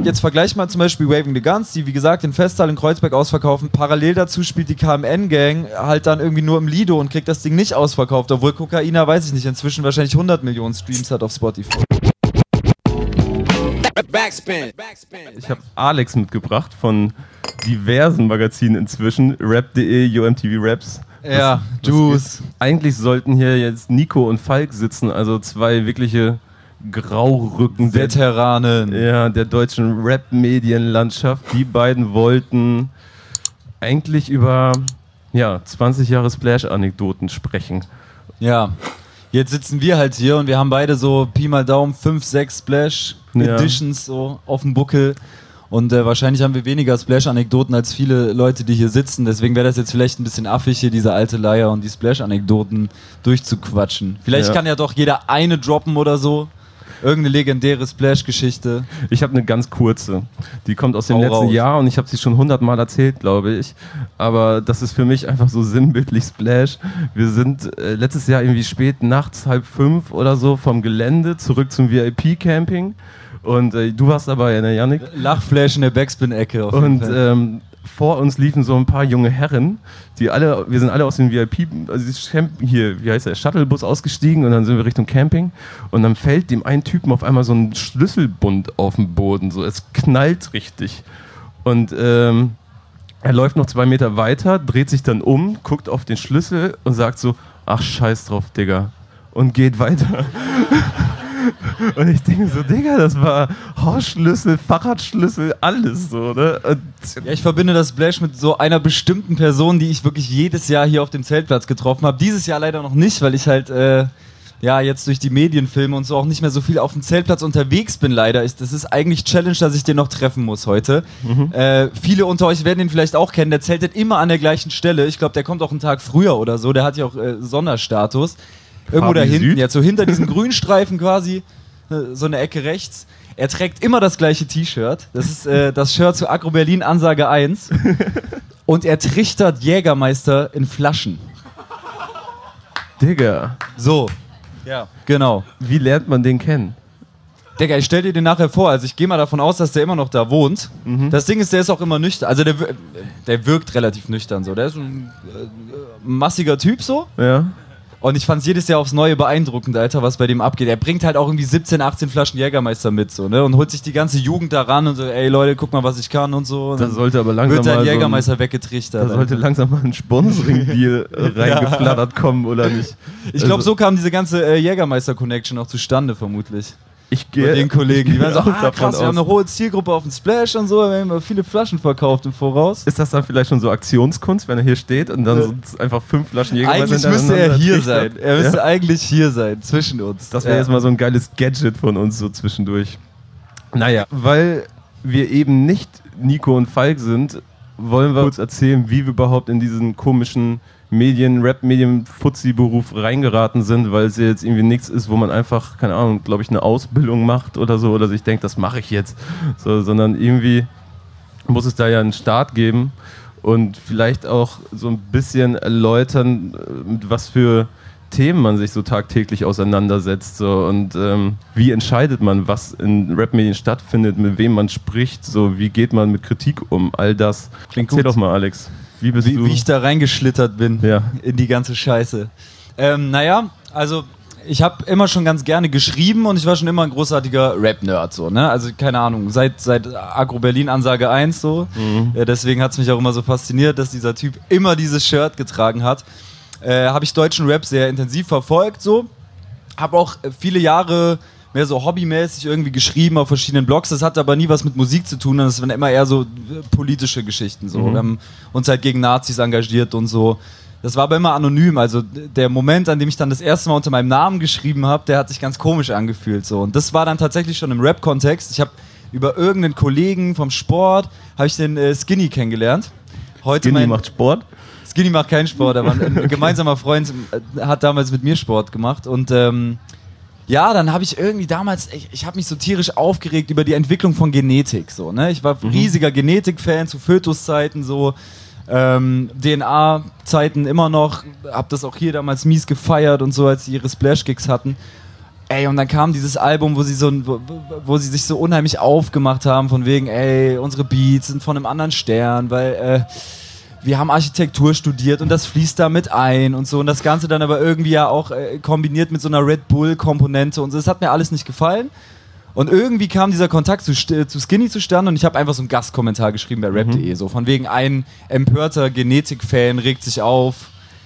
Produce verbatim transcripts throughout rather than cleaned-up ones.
jetzt vergleich mal zum Beispiel Waving the Guns, die wie gesagt den Festsaal in Kreuzberg ausverkaufen. Parallel dazu spielt die K M N-Gang halt dann irgendwie nur im Lido und kriegt das Ding nicht ausverkauft, obwohl Kokaina, weiß ich nicht, inzwischen wahrscheinlich hundert Millionen Streams hat auf Spotify. Ich habe Alex mitgebracht von diversen Magazinen inzwischen, rap punkt de, U M T V Raps. Ja, was, Juice. Was Eigentlich sollten hier jetzt Nico und Falk sitzen, also zwei wirkliche Graurücken. Veteranen. Der, ja, der deutschen Rap-Medienlandschaft. Die beiden wollten eigentlich über ja, zwanzig Jahre Splash-Anekdoten sprechen. Ja, jetzt sitzen wir halt hier und wir haben beide so Pi mal Daumen fünf, sechs Splash-Editions ja. so auf dem Buckel. Und äh, wahrscheinlich haben wir weniger Splash-Anekdoten als viele Leute, die hier sitzen. Deswegen wäre das jetzt vielleicht ein bisschen affig, hier diese alte Leier und die Splash-Anekdoten durchzuquatschen. Vielleicht ja. kann ja doch jeder eine droppen oder so. Irgendeine legendäre Splash-Geschichte. Ich habe eine ganz kurze. Die kommt aus dem Hau letzten raus. Jahr und ich habe sie schon hundertmal erzählt, glaube ich. Aber das ist für mich einfach so sinnbildlich Splash. Wir sind äh, letztes Jahr irgendwie spät nachts, halb fünf oder so, vom Gelände zurück zum V I P-Camping. Und äh, du warst dabei, ne, Yannick? Lachflash in der Backspin-Ecke auf jeden Und Fall. Ähm, vor uns liefen so ein paar junge Herren, die alle, wir sind alle aus dem V I P, also hier, wie heißt der, Shuttlebus ausgestiegen und dann sind wir Richtung Camping und dann fällt dem einen Typen auf einmal so ein Schlüsselbund auf den Boden, so, es knallt richtig. Und ähm, er läuft noch zwei Meter weiter, dreht sich dann um, guckt auf den Schlüssel und sagt so, ach scheiß drauf, Digga, und geht weiter. Und ich denke so, Digga, das war Hausschlüssel, Fahrradschlüssel, alles so, ne? Und ja, ich verbinde das Splash mit so einer bestimmten Person, die ich wirklich jedes Jahr hier auf dem Zeltplatz getroffen habe. Dieses Jahr leider noch nicht, weil ich halt äh, ja jetzt durch die Medienfilme und so auch nicht mehr so viel auf dem Zeltplatz unterwegs bin, leider. Ich, das ist eigentlich Challenge, dass ich den noch treffen muss heute. Mhm. Äh, viele unter euch werden ihn vielleicht auch kennen. Der zeltet immer an der gleichen Stelle. Ich glaube, der kommt auch einen Tag früher oder so. Der hat ja auch äh, Sonderstatus. Irgendwo Fabi da hinten, Süd? jetzt so hinter diesem Grünstreifen quasi, so eine Ecke rechts. Er trägt immer das gleiche T-Shirt. Das ist äh, das Shirt zu Agro Berlin Ansage eins. Und er trichtert Jägermeister in Flaschen. Digga. So. Ja. Genau. Wie lernt man den kennen? Digga, ich stell dir den nachher vor. Also ich gehe mal davon aus, dass der immer noch da wohnt. Mhm. Das Ding ist, der ist auch immer nüchtern. Also der, der wirkt relativ nüchtern so. Der ist ein äh, massiger Typ so. Ja. Und ich fand's jedes Jahr aufs Neue beeindruckend, Alter, was bei dem abgeht. Er bringt halt auch irgendwie siebzehn, achtzehn Flaschen Jägermeister mit, so, ne? Und holt sich die ganze Jugend da ran und so, ey Leute, guck mal, was ich kann und so. Und da sollte aber langsam wird dann mal Jägermeister so ein, weggetrichtert. Da sollte langsam mal ein Sponsoring-Deal reingeflattert kommen, oder nicht? Ich glaube, so kam diese ganze äh, Jägermeister-Connection auch zustande, vermutlich. Ich gehe Bei den Kollegen, die waren so, ah, krass, aus. wir haben eine hohe Zielgruppe auf dem Splash und so, wir haben immer viele Flaschen verkauft im Voraus. Ist das dann vielleicht schon so Aktionskunst, wenn er hier steht und dann so einfach fünf Flaschen Jägermeister Eigentlich müsste er hier trichtert? sein. Er müsste ja? eigentlich hier sein, zwischen uns. Das wäre ja. jetzt mal so ein geiles Gadget von uns so zwischendurch. Naja, weil wir eben nicht Nico und Falk sind, wollen wir kurz erzählen, wie wir überhaupt in diesen komischen Medien, Rap-Medien-Fuzzi-Beruf reingeraten sind, weil es ja jetzt irgendwie nichts ist, wo man einfach, keine Ahnung, glaube ich, eine Ausbildung macht oder so, oder sich denkt, das mache ich jetzt, so, sondern irgendwie muss es da ja einen Start geben und vielleicht auch so ein bisschen erläutern, mit was für Themen man sich so tagtäglich auseinandersetzt, so, und ähm, wie entscheidet man, was in Rap-Medien stattfindet, mit wem man spricht, so, wie geht man mit Kritik um, all das. Klingt Erzähl gut. doch mal, Alex. Wie, bist Wie, du? wie ich da reingeschlittert bin Ja. in die ganze Scheiße. Ähm, naja, also ich habe immer schon ganz gerne geschrieben und ich war schon immer ein großartiger Rap-Nerd, so, ne? Also keine Ahnung, seit, seit Agro Berlin Ansage eins so. Mhm. Äh, deswegen hat es mich auch immer so fasziniert, dass dieser Typ immer dieses Shirt getragen hat. Äh, habe ich deutschen Rap sehr intensiv verfolgt, so. Habe auch viele Jahre mehr so hobbymäßig irgendwie geschrieben auf verschiedenen Blogs. Das hatte aber nie was mit Musik zu tun. Das waren immer eher so politische Geschichten. So. Mhm. Wir haben uns halt gegen Nazis engagiert und so. Das war aber immer anonym. Also der Moment, an dem ich dann das erste Mal unter meinem Namen geschrieben habe, der hat sich ganz komisch angefühlt. So. Und das war dann tatsächlich schon im Rap-Kontext. Ich habe über irgendeinen Kollegen vom Sport, habe ich den äh, Skinny kennengelernt. Heute Skinny mein, macht Sport? Skinny macht keinen Sport, aber ein, ein gemeinsamer Freund äh, hat damals mit mir Sport gemacht. Und ähm, ja, dann habe ich irgendwie damals, ich, ich habe mich so tierisch aufgeregt über die Entwicklung von Genetik. So, ne? Ich war Mhm. riesiger Genetik-Fan zu Fötuszeiten, so ähm, D N A-Zeiten immer noch. Hab das auch hier damals mies gefeiert und so, als sie ihre Splash-Gigs hatten. Ey, und dann kam dieses Album, wo sie so, wo, wo sie sich so unheimlich aufgemacht haben, von wegen, ey, unsere Beats sind von einem anderen Stern, weil äh, wir haben Architektur studiert und das fließt da mit ein und so. Und das Ganze dann aber irgendwie ja auch äh, kombiniert mit so einer Red Bull-Komponente und so. Das hat mir alles nicht gefallen. Und irgendwie kam dieser Kontakt zu, zu Skinny zustande und ich habe einfach so einen Gastkommentar geschrieben bei rap punkt de, so von wegen ein empörter Genetik-Fan regt sich auf,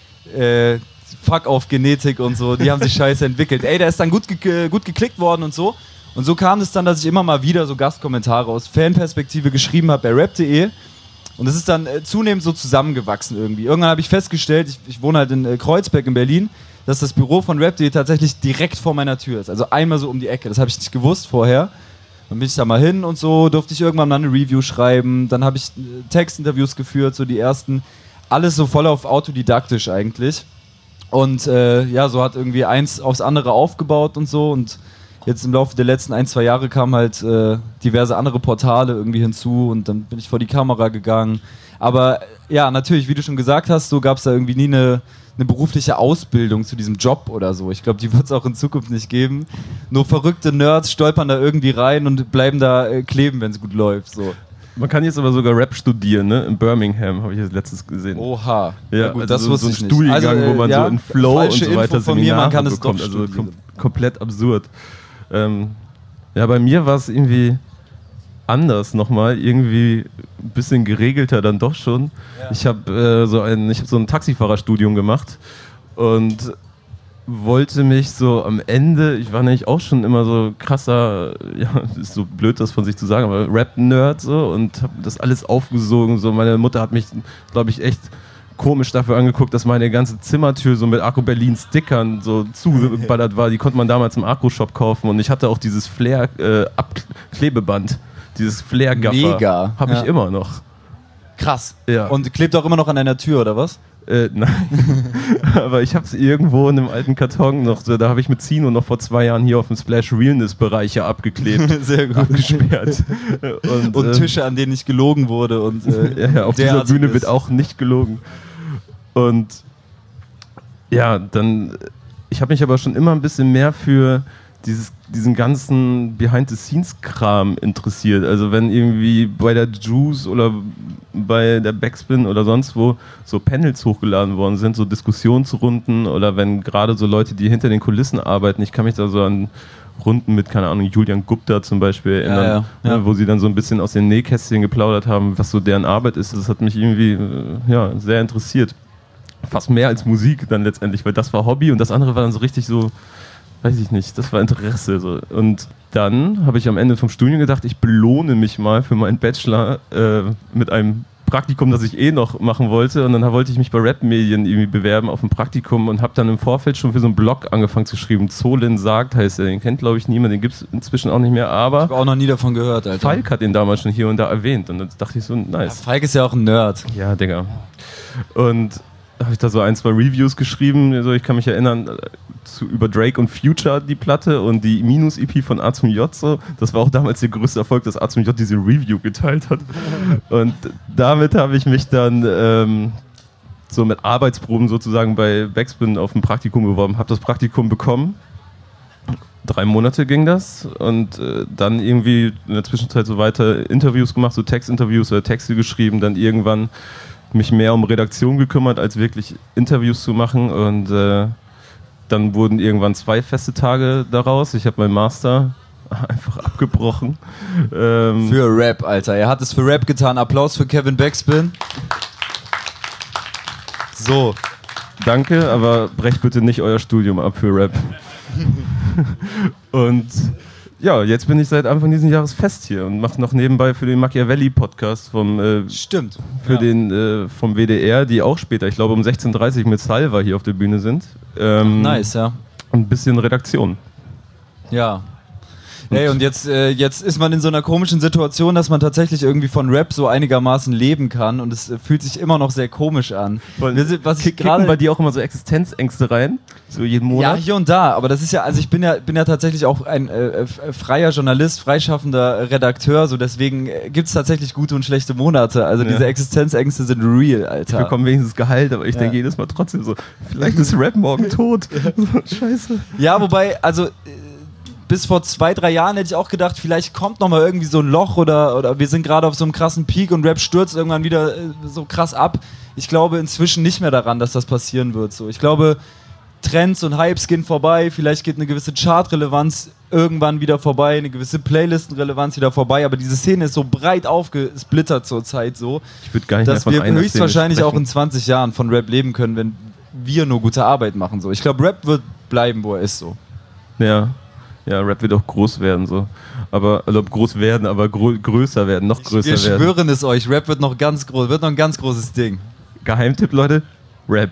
äh, fuck auf Genetik und so, die haben sich scheiße entwickelt. Ey, der ist dann gut, ge- gut geklickt worden und so. Und so kam es dann, dass ich immer mal wieder so Gastkommentare aus Fanperspektive geschrieben habe bei rap punkt de. Und es ist dann äh, zunehmend so zusammengewachsen irgendwie. Irgendwann habe ich festgestellt, ich, ich wohne halt in äh, Kreuzberg in Berlin, dass das Büro von rap punkt de tatsächlich direkt vor meiner Tür ist. Also einmal so um die Ecke. Das habe ich nicht gewusst vorher. Dann bin ich da mal hin und so, durfte ich irgendwann mal eine Review schreiben. Dann habe ich äh, Textinterviews geführt, so die ersten. Alles so voll auf autodidaktisch eigentlich. Und äh, ja, so hat irgendwie eins aufs andere aufgebaut und so. Und jetzt im Laufe der letzten ein, zwei Jahre kamen halt äh, diverse andere Portale irgendwie hinzu. Und dann bin ich vor die Kamera gegangen. Aber ja, natürlich, wie du schon gesagt hast, so gab es da irgendwie nie eine, eine berufliche Ausbildung zu diesem Job oder so. Ich glaube, die wird es auch in Zukunft nicht geben. Nur verrückte Nerds stolpern da irgendwie rein und bleiben da äh, kleben, wenn es gut läuft. So. Man kann jetzt aber sogar Rap studieren, ne? In Birmingham habe ich jetzt letztens gesehen. Oha. Ja, ja gut, also das so, wusste so ein ich nicht. Studiengang, Also, äh, wo man ja, so in Flow und so weiter von mir, man kann es bekommt. doch Also kom- studieren. komplett absurd. Ähm, ja, bei mir war es irgendwie anders nochmal, irgendwie ein bisschen geregelter dann doch schon. Ja. Ich habe äh, so ein, ich habe so ein Taxifahrerstudium gemacht und wollte mich so am Ende, ich war nämlich auch schon immer so krasser, ja, ist so blöd das von sich zu sagen, aber Rap-Nerd so und habe das alles aufgesogen. So, meine Mutter hat mich, glaube ich, echt komisch dafür angeguckt, dass meine ganze Zimmertür so mit Akku Berlin Stickern so zugeballert war. Die konnte man damals im Akku-Shop kaufen und ich hatte auch dieses Flair-Klebeband, äh, dieses Flair-Gaffer. Mega. Habe ich ja. immer noch. Krass. Ja. Und klebt auch immer noch an deiner Tür, oder was? Äh, nein, aber ich habe es irgendwo in einem alten Karton noch, so, da habe ich mit Zino noch vor zwei Jahren hier auf dem Splash Realness-Bereich ja abgeklebt. Sehr gut. Abgesperrt. Und, und äh, Tische, an denen nicht gelogen wurde. Und, äh, ja, ja, auf dieser Bühne ist. wird auch nicht gelogen. Und ja, dann, ich habe mich aber schon immer ein bisschen mehr für dieses, diesen ganzen Behind-the-Scenes-Kram interessiert. Also wenn irgendwie bei der Juice oder bei der Backspin oder sonst wo so Panels hochgeladen worden sind, so Diskussionsrunden oder wenn gerade so Leute, die hinter den Kulissen arbeiten, ich kann mich da so an Runden mit, keine Ahnung, Julian Gupta zum Beispiel erinnern, ja, ja, ja. Ne, wo sie dann so ein bisschen aus den Nähkästchen geplaudert haben, was so deren Arbeit ist. Das hat mich irgendwie ja, sehr interessiert. Fast mehr als Musik dann letztendlich, weil das war Hobby und das andere war dann so richtig so, weiß ich nicht, das war Interesse. So. Und dann habe ich am Ende vom Studium gedacht, ich belohne mich mal für meinen Bachelor äh, mit einem Praktikum, das ich eh noch machen wollte. Und dann wollte ich mich bei Rap-Medien irgendwie bewerben auf ein Praktikum und habe dann im Vorfeld schon für so einen Blog angefangen zu schreiben. Zolin sagt, heißt er, den kennt glaube ich niemand, den gibt es inzwischen auch nicht mehr, aber... Ich habe auch noch nie davon gehört, Alter. Falk hat den damals schon hier und da erwähnt und dann dachte ich so, nice. Ja, Falk ist ja auch ein Nerd. Ja, Digga. Und habe ich da so ein, zwei Reviews geschrieben. Also ich kann mich erinnern, zu, über Drake und Future die Platte und die Minus-E P von A zum J. So. Das war auch damals der größte Erfolg, dass A zum J diese Review geteilt hat. Und damit habe ich mich dann ähm, so mit Arbeitsproben sozusagen bei Backspin auf ein Praktikum beworben. Habe das Praktikum bekommen. Drei Monate ging das und äh, dann irgendwie in der Zwischenzeit so weiter Interviews gemacht, so Textinterviews oder Texte geschrieben, dann irgendwann mich mehr um Redaktion gekümmert, als wirklich Interviews zu machen und äh, dann wurden irgendwann zwei feste Tage daraus. Ich habe meinen Master einfach abgebrochen. Ähm für Rap, Alter. Er hat es für Rap getan. Applaus für Kevin Backspin. So. Danke, aber brecht bitte nicht euer Studium ab für Rap. Und ja, jetzt bin ich seit Anfang dieses Jahres fest hier und mache noch nebenbei für den Machiavelli-Podcast vom äh, Stimmt. Für ja. den äh, vom W D R, die auch später, ich glaube um sechzehn Uhr dreißig mit Salva hier auf der Bühne sind. Ähm, nice, ja. Ein bisschen Redaktion. Ja. Hey, und jetzt, äh, jetzt ist man in so einer komischen Situation, dass man tatsächlich irgendwie von Rap so einigermaßen leben kann und es äh, fühlt sich immer noch sehr komisch an. Was ich gerade bei dir auch immer so Existenzängste rein? So jeden Monat? Ja, hier und da, aber das ist ja, also ich bin ja, bin ja tatsächlich auch ein äh, freier Journalist, freischaffender Redakteur, so deswegen äh, gibt es tatsächlich gute und schlechte Monate. Also ja. Diese Existenzängste sind real, Alter. Ich bekomme wenigstens Gehalt, aber ich ja. denke jedes Mal trotzdem so, vielleicht ist Rap morgen tot. So, scheiße. Ja, wobei, also bis vor zwei, drei Jahren hätte ich auch gedacht, vielleicht kommt nochmal irgendwie so ein Loch oder, oder wir sind gerade auf so einem krassen Peak und Rap stürzt irgendwann wieder äh, so krass ab. Ich glaube inzwischen nicht mehr daran, dass das passieren wird. So. Ich glaube, Trends und Hypes gehen vorbei, vielleicht geht eine gewisse Chartrelevanz irgendwann wieder vorbei, eine gewisse Playlistenrelevanz wieder vorbei, aber diese Szene ist so breit aufgesplittert zurzeit so, ich würde gar nicht dass mehr von wir einer höchstwahrscheinlich Szene auch in zwanzig Jahren von Rap leben können, wenn wir nur gute Arbeit machen. So. Ich glaube, Rap wird bleiben, wo er ist. So. Ja. Ja, Rap wird auch groß werden, so. Aber, also groß werden, aber gro- größer werden, noch größer wir werden. Wir schwören es euch, Rap wird noch ganz groß, wird noch ein ganz großes Ding. Geheimtipp, Leute? Rap.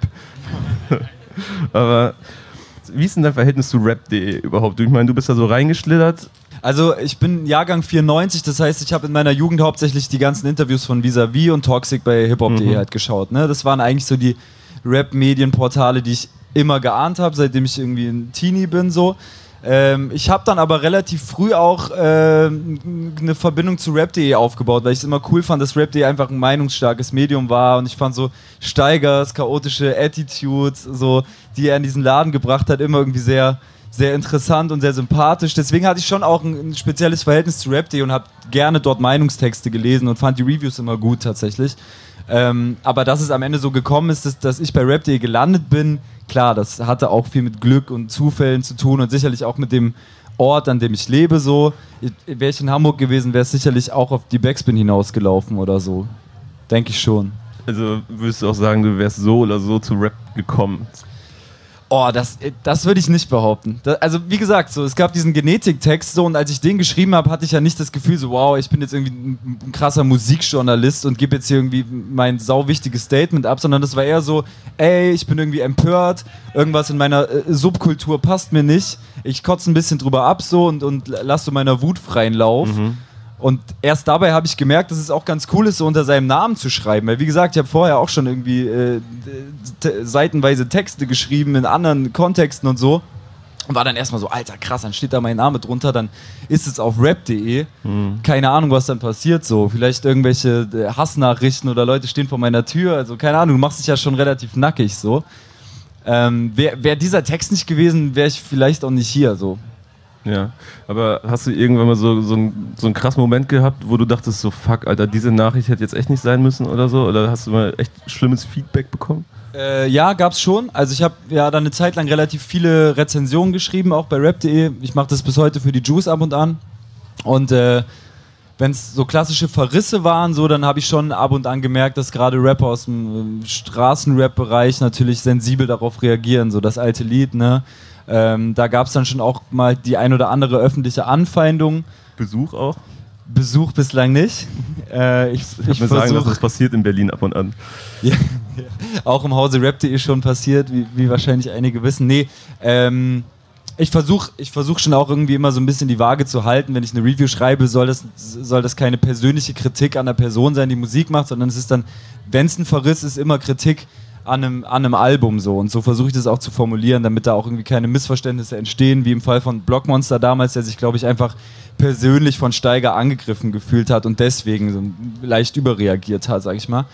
Aber wie ist denn dein Verhältnis zu rap punkt de überhaupt? Ich meine, du bist da so reingeschlittert. Also ich bin Jahrgang vierundneunzig, das heißt, ich habe in meiner Jugend hauptsächlich die ganzen Interviews von Vis-a-vis und Toxic bei hiphop punkt de Mhm. halt geschaut. Ne? Das waren eigentlich so die Rap-Medienportale, die ich immer geahnt habe, seitdem ich irgendwie ein Teenie bin. So. Ähm, ich habe dann aber relativ früh auch äh, eine Verbindung zu rap punkt de aufgebaut, weil ich es immer cool fand, dass rap punkt de einfach ein meinungsstarkes Medium war und ich fand so Steigers chaotische Attitude, so, die er in diesen Laden gebracht hat, immer irgendwie sehr, sehr interessant und sehr sympathisch. Deswegen hatte ich schon auch ein, ein spezielles Verhältnis zu rap punkt de und habe gerne dort Meinungstexte gelesen und fand die Reviews immer gut tatsächlich. Ähm, aber dass es am Ende so gekommen ist, dass, dass ich bei rap punkt de gelandet bin, klar, das hatte auch viel mit Glück und Zufällen zu tun und sicherlich auch mit dem Ort, an dem ich lebe. So. Wäre ich in Hamburg gewesen, wäre es sicherlich auch auf die Backspin hinausgelaufen oder so. Denke ich schon. Also würdest du auch sagen, du wärst so oder so zu Rap gekommen? Oh, das, das würde ich nicht behaupten. Das, also wie gesagt, so, es gab diesen Genetiktext so und als ich den geschrieben habe, hatte ich ja nicht das Gefühl so, wow, ich bin jetzt irgendwie ein, ein krasser Musikjournalist und gebe jetzt hier irgendwie mein sau wichtiges Statement ab, sondern das war eher so, ey, ich bin irgendwie empört, irgendwas in meiner äh, Subkultur passt mir nicht, ich kotze ein bisschen drüber ab so und, und lass so meiner Wut freien Lauf. Mhm. Und erst dabei habe ich gemerkt, dass es auch ganz cool ist, so unter seinem Namen zu schreiben. Weil wie gesagt, ich habe vorher auch schon irgendwie äh, t- seitenweise Texte geschrieben in anderen Kontexten und so. Und war dann erstmal so, Alter, krass, dann steht da mein Name drunter, dann ist es auf rap punkt de. Mhm. Keine Ahnung, was dann passiert so. Vielleicht irgendwelche äh, Hassnachrichten oder Leute stehen vor meiner Tür. Also keine Ahnung, du machst dich ja schon relativ nackig so. Ähm, Wäre wär dieser Text nicht gewesen, wäre ich vielleicht auch nicht hier so. Ja, aber hast du irgendwann mal so, so, einen, so einen krassen Moment gehabt, wo du dachtest so, fuck, Alter, diese Nachricht hätte jetzt echt nicht sein müssen oder so? Oder hast du mal echt schlimmes Feedback bekommen? Äh, ja, gab's schon. Also ich habe ja dann eine Zeit lang relativ viele Rezensionen geschrieben, auch bei rap punkt de. Ich mache das bis heute für die Juice ab und an. Und äh, wenn es so klassische Verrisse waren, so, dann habe ich schon ab und an gemerkt, dass gerade Rapper aus dem äh, Straßenrap-Bereich natürlich sensibel darauf reagieren. So das alte Lied, ne? Ähm, da gab es dann schon auch mal die ein oder andere öffentliche Anfeindung. Besuch auch? Besuch bislang nicht. Äh, ich ich ich mir sagen lassen, das passiert in Berlin ab und an. Ja, ja. Auch im Hause rap punkt de schon passiert, wie, wie wahrscheinlich einige wissen. Nee, ähm, ich versuche ich versuch schon auch irgendwie immer so ein bisschen die Waage zu halten. Wenn ich eine Review schreibe, soll das, soll das keine persönliche Kritik an der Person sein, die Musik macht, sondern es ist dann, wenn es ein Verriss ist, immer Kritik an einem, an einem Album so. Und so versuche ich das auch zu formulieren, damit da auch irgendwie keine Missverständnisse entstehen, wie im Fall von Blockmonster damals, der sich, glaube ich, einfach persönlich von Steiger angegriffen gefühlt hat und deswegen so leicht überreagiert hat, sag ich mal.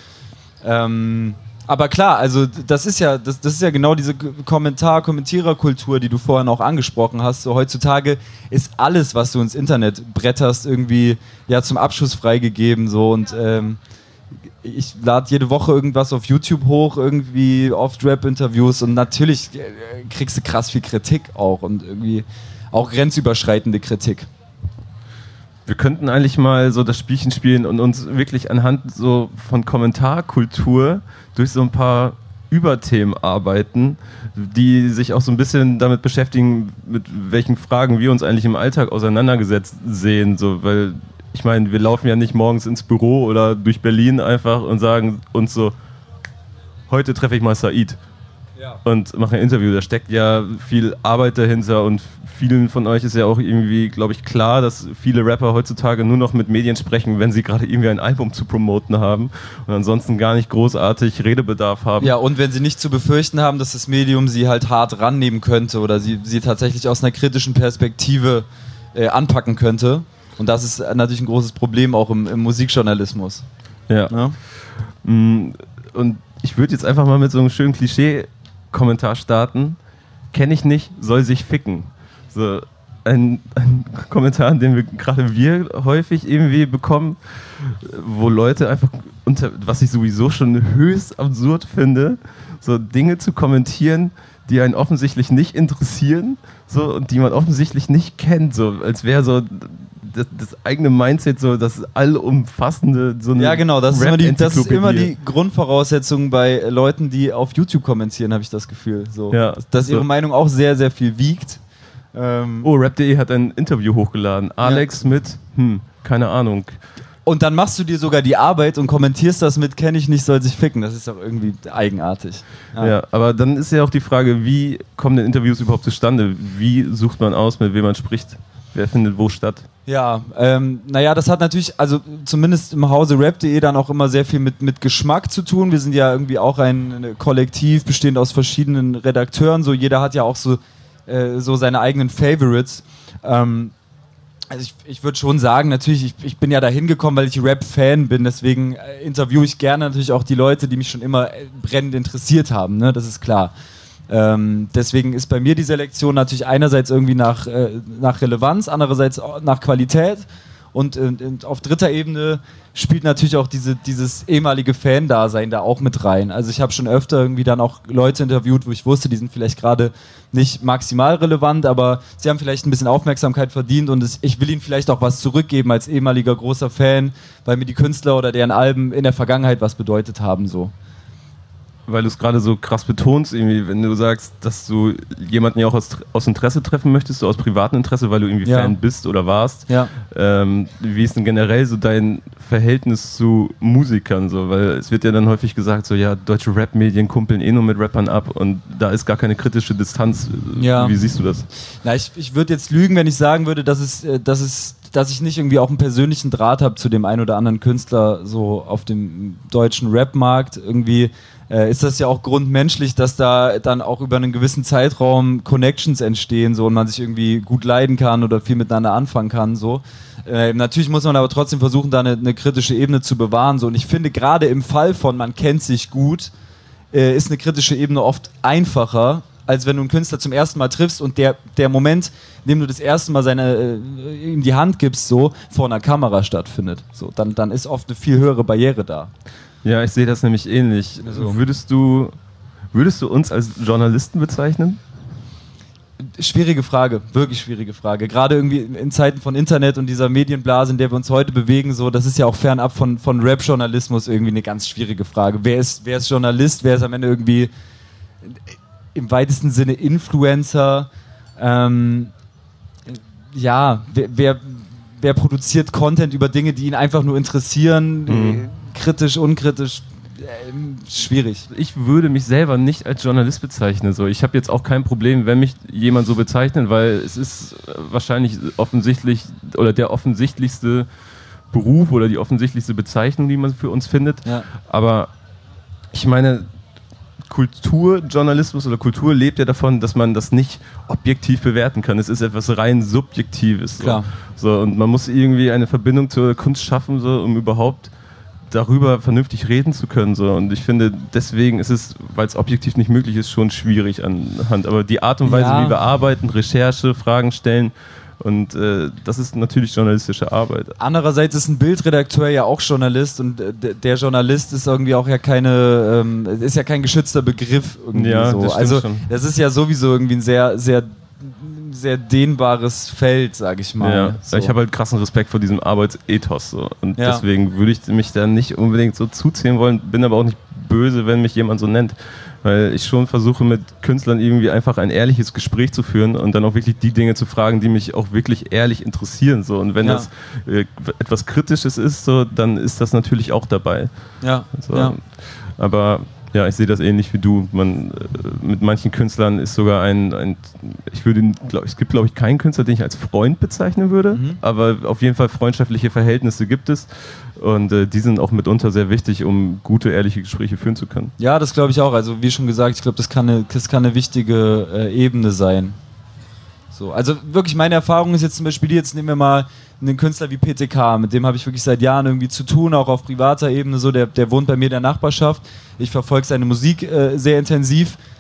Ähm, aber klar, also das ist ja, das, das ist ja genau diese Kommentar-, Kommentiererkultur, die du vorhin auch angesprochen hast. So heutzutage ist alles, was du ins Internet bretterst, irgendwie ja zum Abschuss freigegeben so und ähm, ich lade jede Woche irgendwas auf YouTube hoch, irgendwie Oft-Rap-Interviews und natürlich kriegst du krass viel Kritik auch und irgendwie auch grenzüberschreitende Kritik. Wir könnten eigentlich mal so das Spielchen spielen und uns wirklich anhand so von Kommentarkultur durch so ein paar Überthemen arbeiten, die sich auch so ein bisschen damit beschäftigen, mit welchen Fragen wir uns eigentlich im Alltag auseinandergesetzt sehen, so, weil ich meine, wir laufen ja nicht morgens ins Büro oder durch Berlin einfach und sagen uns so, heute treffe ich mal Said ja. und mache ein Interview. Da steckt ja viel Arbeit dahinter und vielen von euch ist ja auch irgendwie, glaube ich, klar, dass viele Rapper heutzutage nur noch mit Medien sprechen, wenn sie gerade irgendwie ein Album zu promoten haben und ansonsten gar nicht großartig Redebedarf haben. Ja, und wenn sie nicht zu befürchten haben, dass das Medium sie halt hart rannehmen könnte oder sie, sie tatsächlich aus einer kritischen Perspektive äh, anpacken könnte. Und das ist natürlich ein großes Problem auch im, im Musikjournalismus. Ja. ja? Und ich würde jetzt einfach mal mit so einem schönen Klischee-Kommentar starten. Kenn ich nicht, soll sich ficken. So, ein, ein Kommentar, den wir gerade wir häufig irgendwie bekommen, wo Leute einfach unter, was ich sowieso schon höchst absurd finde, so Dinge zu kommentieren, die einen offensichtlich nicht interessieren, so, und die man offensichtlich nicht kennt, so als wäre so das, das eigene Mindset so das allumfassende, so eine Ja, genau, das ist, immer die, das ist immer die Grundvoraussetzung bei Leuten, die auf YouTube kommentieren, habe ich das Gefühl. So. Ja, dass so. ihre Meinung auch sehr, sehr viel wiegt. Ähm oh, rap punkt de hat ein Interview hochgeladen. Alex ja. mit, hm, keine Ahnung. Und dann machst du dir sogar die Arbeit und kommentierst das mit, kenn ich nicht, soll sich ficken. Das ist doch irgendwie eigenartig. Ja. ja, aber dann ist ja auch die Frage, wie kommen denn Interviews überhaupt zustande? Wie sucht man aus, mit wem man spricht? Wer findet wo statt? Ja, ähm, naja, das hat natürlich, also zumindest im Hause rap punkt de dann auch immer sehr viel mit, mit Geschmack zu tun. Wir sind ja irgendwie auch ein Kollektiv, bestehend aus verschiedenen Redakteuren. So, jeder hat ja auch so, äh, so seine eigenen Favorites. Ähm, also ich, ich würde schon sagen, natürlich, ich, ich bin ja da hingekommen, weil ich Rap-Fan bin, deswegen äh, interviewe ich gerne natürlich auch die Leute, die mich schon immer äh, brennend interessiert haben, ne? Das ist klar. Ähm, deswegen ist bei mir die Selektion natürlich einerseits irgendwie nach, äh, nach Relevanz, andererseits auch nach Qualität und, und, und auf dritter Ebene spielt natürlich auch diese, dieses ehemalige Fan-Dasein da auch mit rein. Also ich habe schon öfter irgendwie dann auch Leute interviewt, wo ich wusste, die sind vielleicht gerade nicht maximal relevant, aber sie haben vielleicht ein bisschen Aufmerksamkeit verdient und es, ich will ihnen vielleicht auch was zurückgeben als ehemaliger großer Fan, weil mir die Künstler oder deren Alben in der Vergangenheit was bedeutet haben, so. Weil du es gerade so krass betonst, irgendwie, wenn du sagst, dass du jemanden ja auch aus, aus Interesse treffen möchtest, so aus privatem Interesse, weil du irgendwie ja. Fan bist oder warst. Ja. Ähm, wie ist denn generell so dein Verhältnis zu Musikern? So? Weil es wird ja dann häufig gesagt, so ja, deutsche Rap-Medien kumpeln eh nur mit Rappern ab und da ist gar keine kritische Distanz. Ja. Wie siehst du das? Na, ich, ich würde jetzt lügen, wenn ich sagen würde, dass es, dass es dass ich nicht irgendwie auch einen persönlichen Draht habe zu dem einen oder anderen Künstler so auf dem deutschen Rap-Markt. Irgendwie äh, ist das ja auch grundmenschlich, dass da dann auch über einen gewissen Zeitraum Connections entstehen so und man sich irgendwie gut leiden kann oder viel miteinander anfangen kann. So. Äh, natürlich muss man aber trotzdem versuchen, da eine, eine kritische Ebene zu bewahren. So. Und ich finde, gerade im Fall von man kennt sich gut, äh, ist eine kritische Ebene oft einfacher, als wenn du einen Künstler zum ersten Mal triffst und der, der Moment, in dem du das erste Mal seine, äh, ihm die Hand gibst, so vor einer Kamera stattfindet. So, dann, dann ist oft eine viel höhere Barriere da. Ja, ich sehe das nämlich ähnlich. Also, würdest du, würdest du uns als Journalisten bezeichnen? Schwierige Frage, wirklich schwierige Frage. Gerade irgendwie in Zeiten von Internet und dieser Medienblase, in der wir uns heute bewegen, so, das ist ja auch fernab von, von Rap-Journalismus irgendwie eine ganz schwierige Frage. Wer ist, wer ist Journalist? Wer ist am Ende irgendwie im weitesten Sinne Influencer, ähm, ja, wer, wer, wer produziert Content über Dinge, die ihn einfach nur interessieren, mhm. kritisch, unkritisch, äh, schwierig. Ich würde mich selber nicht als Journalist bezeichnen. So. Ich habe jetzt auch kein Problem, wenn mich jemand so bezeichnet, weil es ist wahrscheinlich offensichtlich oder der offensichtlichste Beruf oder die offensichtlichste Bezeichnung, die man für uns findet. Ja. Aber ich meine, Kulturjournalismus oder Kultur lebt ja davon, dass man das nicht objektiv bewerten kann. Es ist etwas rein Subjektives. So. Klar. So, und man muss irgendwie eine Verbindung zur Kunst schaffen, so, um überhaupt darüber vernünftig reden zu können. So. Und ich finde, deswegen ist es, weil es objektiv nicht möglich ist, schon schwierig anhand. Aber die Art und Weise, ja. wie wir arbeiten, Recherche, Fragen stellen, und äh, das ist natürlich journalistische Arbeit. Andererseits ist ein Bildredakteur ja auch Journalist und äh, der Journalist ist irgendwie auch ja keine, ähm, ist ja kein geschützter Begriff irgendwie ja, so. Das also schon. Das ist ja sowieso irgendwie ein sehr, sehr, sehr dehnbares Feld, sag ich mal. Ja, so. Ich habe halt krassen Respekt vor diesem Arbeitsethos so. Und ja. deswegen würde ich mich da nicht unbedingt so zuzählen wollen, bin aber auch nicht böse, wenn mich jemand so nennt. Weil ich schon versuche, mit Künstlern irgendwie einfach ein ehrliches Gespräch zu führen und dann auch wirklich die Dinge zu fragen, die mich auch wirklich ehrlich interessieren. So. Und wenn ja. das äh, etwas Kritisches ist, so, dann ist das natürlich auch dabei. Ja. So. ja. Aber ja, ich sehe das ähnlich wie du. Man, äh, mit manchen Künstlern ist sogar ein, ein ich würde, glaub, es gibt glaube ich keinen Künstler, den ich als Freund bezeichnen würde, mhm. aber auf jeden Fall freundschaftliche Verhältnisse gibt es und äh, die sind auch mitunter sehr wichtig, um gute, ehrliche Gespräche führen zu können. Ja, das glaube ich auch. Also wie schon gesagt, ich glaube, das kann eine, das kann eine wichtige äh, Ebene sein. So, also wirklich, meine Erfahrung ist jetzt zum Beispiel, jetzt nehmen wir mal einen Künstler wie P T K, mit dem habe ich wirklich seit Jahren irgendwie zu tun, auch auf privater Ebene, so, der, der wohnt bei mir in der Nachbarschaft, ich verfolge seine Musik äh, sehr intensiv.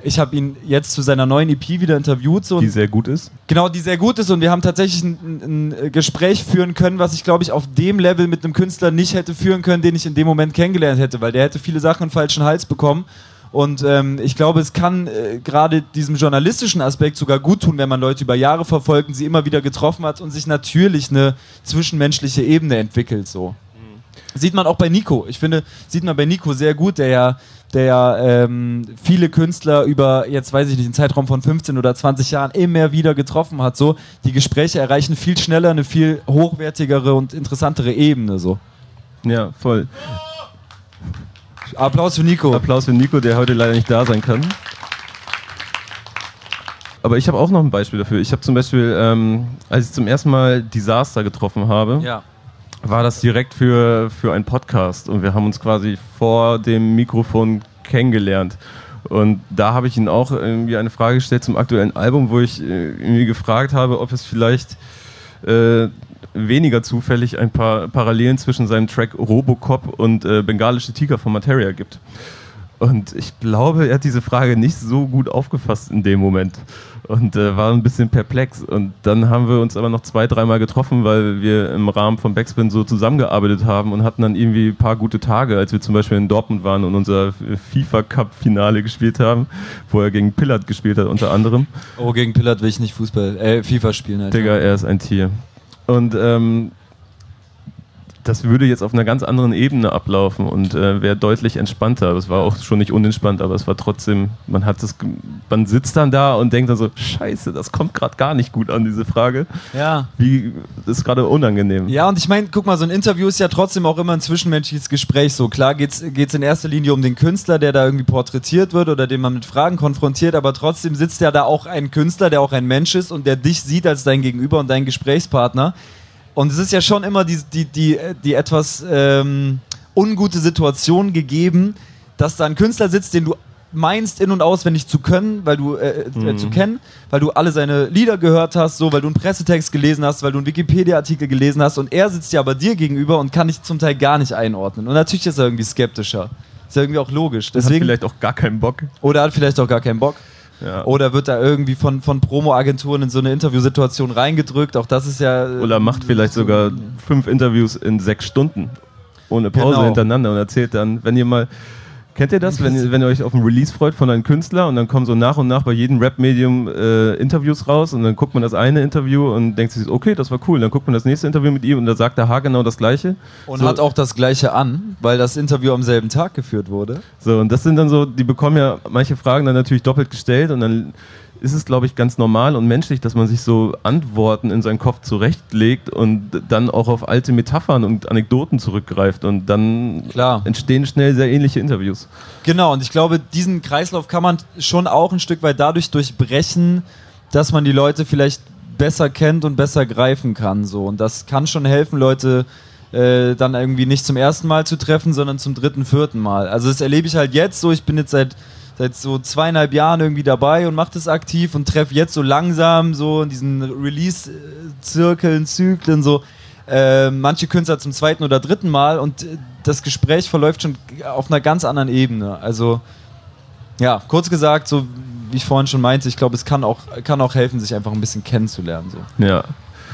Ich habe ihn jetzt zu seiner neuen E P wieder interviewt. So, die sehr gut ist. Genau, die sehr gut ist und wir haben tatsächlich ein, ein Gespräch führen können, was ich glaube ich auf dem Level mit einem Künstler nicht hätte führen können, den ich in dem Moment kennengelernt hätte, weil der hätte viele Sachen in den falschen Hals bekommen. Und ähm, ich glaube, es kann äh, gerade diesem journalistischen Aspekt sogar gut tun, wenn man Leute über Jahre verfolgt und sie immer wieder getroffen hat und sich natürlich eine zwischenmenschliche Ebene entwickelt. So. Mhm. Sieht man auch bei Nico. Ich finde, sieht man bei Nico sehr gut, der ja, der ja ähm, viele Künstler über, jetzt weiß ich nicht, einen Zeitraum von fünfzehn oder zwanzig Jahren immer wieder getroffen hat. So. Die Gespräche erreichen viel schneller eine viel hochwertigere und interessantere Ebene. So. Ja, voll. Applaus für Nico. Applaus für Nico, der heute leider nicht da sein kann. Aber ich habe auch noch ein Beispiel dafür. Ich habe zum Beispiel, ähm, als ich zum ersten Mal Disaster getroffen habe, ja. war das direkt für, für einen Podcast. Und wir haben uns quasi vor dem Mikrofon kennengelernt. Und da habe ich ihn auch irgendwie eine Frage gestellt zum aktuellen Album, wo ich irgendwie gefragt habe, ob es vielleicht äh, weniger zufällig ein paar Parallelen zwischen seinem Track Robocop und äh, Bengalische Tiger von Materia gibt. Und ich glaube, er hat diese Frage nicht so gut aufgefasst in dem Moment und äh, war ein bisschen perplex. Und dann haben wir uns aber noch zwei, dreimal getroffen, weil wir im Rahmen von Backspin so zusammengearbeitet haben und hatten dann irgendwie ein paar gute Tage, als wir zum Beispiel in Dortmund waren und unser FIFA-Cup-Finale gespielt haben, wo er gegen Pillard gespielt hat unter anderem. Oh, gegen Pillard will ich nicht Fußball, äh, FIFA spielen. Alter. Digga, er ist ein Tier. Und ähm, das würde jetzt auf einer ganz anderen Ebene ablaufen und äh, wäre deutlich entspannter. Es war auch schon nicht unentspannt, aber es war trotzdem, man hat das, man sitzt dann da und denkt dann so, scheiße, das kommt gerade gar nicht gut an, diese Frage. Ja. Wie, das ist gerade unangenehm. Ja, und ich meine, guck mal, so ein Interview ist ja trotzdem auch immer ein zwischenmenschliches Gespräch. So klar geht's, geht's in erster Linie um den Künstler, der da irgendwie porträtiert wird oder den man mit Fragen konfrontiert, aber trotzdem sitzt ja da auch ein Künstler, der auch ein Mensch ist und der dich sieht als dein Gegenüber und dein Gesprächspartner. Und es ist ja schon immer die, die, die, die etwas ähm, ungute Situation gegeben, dass da ein Künstler sitzt, den du meinst in- und auswendig zu können, weil du äh, mhm. äh, zu kennen, weil du alle seine Lieder gehört hast, so, weil du einen Pressetext gelesen hast, weil du einen Wikipedia-Artikel gelesen hast und er sitzt ja aber dir gegenüber und kann dich zum Teil gar nicht einordnen. Und natürlich ist er irgendwie skeptischer. Ist ja irgendwie auch logisch. Deswegen, hat vielleicht auch gar keinen Bock. Oder hat vielleicht auch gar keinen Bock. Ja. Oder wird da irgendwie von, von Promo-Agenturen in so eine Interviewsituation reingedrückt? Auch das ist ja... Oder macht vielleicht so sogar fünf Interviews in sechs Stunden ohne Pause genau. hintereinander und erzählt dann, wenn ihr mal... Kennt ihr das, wenn ihr, wenn ihr euch auf einen Release freut von einem Künstler und dann kommen so nach und nach bei jedem Rap-Medium äh, Interviews raus und dann guckt man das eine Interview und denkt sich, okay, das war cool. Dann guckt man das nächste Interview mit ihm und da sagt der Haar genau das Gleiche. Und so. Hat auch das Gleiche an, weil das Interview am selben Tag geführt wurde. So, und das sind dann so, die bekommen ja manche Fragen dann natürlich doppelt gestellt und dann ist es, glaube ich, ganz normal und menschlich, dass man sich so Antworten in seinen Kopf zurechtlegt und dann auch auf alte Metaphern und Anekdoten zurückgreift und dann Klar. entstehen schnell sehr ähnliche Interviews. Genau, und ich glaube, diesen Kreislauf kann man schon auch ein Stück weit dadurch durchbrechen, dass man die Leute vielleicht besser kennt und besser greifen kann. So. Und das kann schon helfen, Leute äh, dann irgendwie nicht zum ersten Mal zu treffen, sondern zum dritten, vierten Mal. Also das erlebe ich halt jetzt so, ich bin jetzt seit seit so zweieinhalb Jahren irgendwie dabei und mache das aktiv und treffe jetzt so langsam so in diesen Release-Zirkeln, Zyklen so äh, manche Künstler zum zweiten oder dritten Mal und das Gespräch verläuft schon auf einer ganz anderen Ebene. Also ja, kurz gesagt, so wie ich vorhin schon meinte, ich glaube, es kann auch, kann auch helfen, sich einfach ein bisschen kennenzulernen. So. Ja.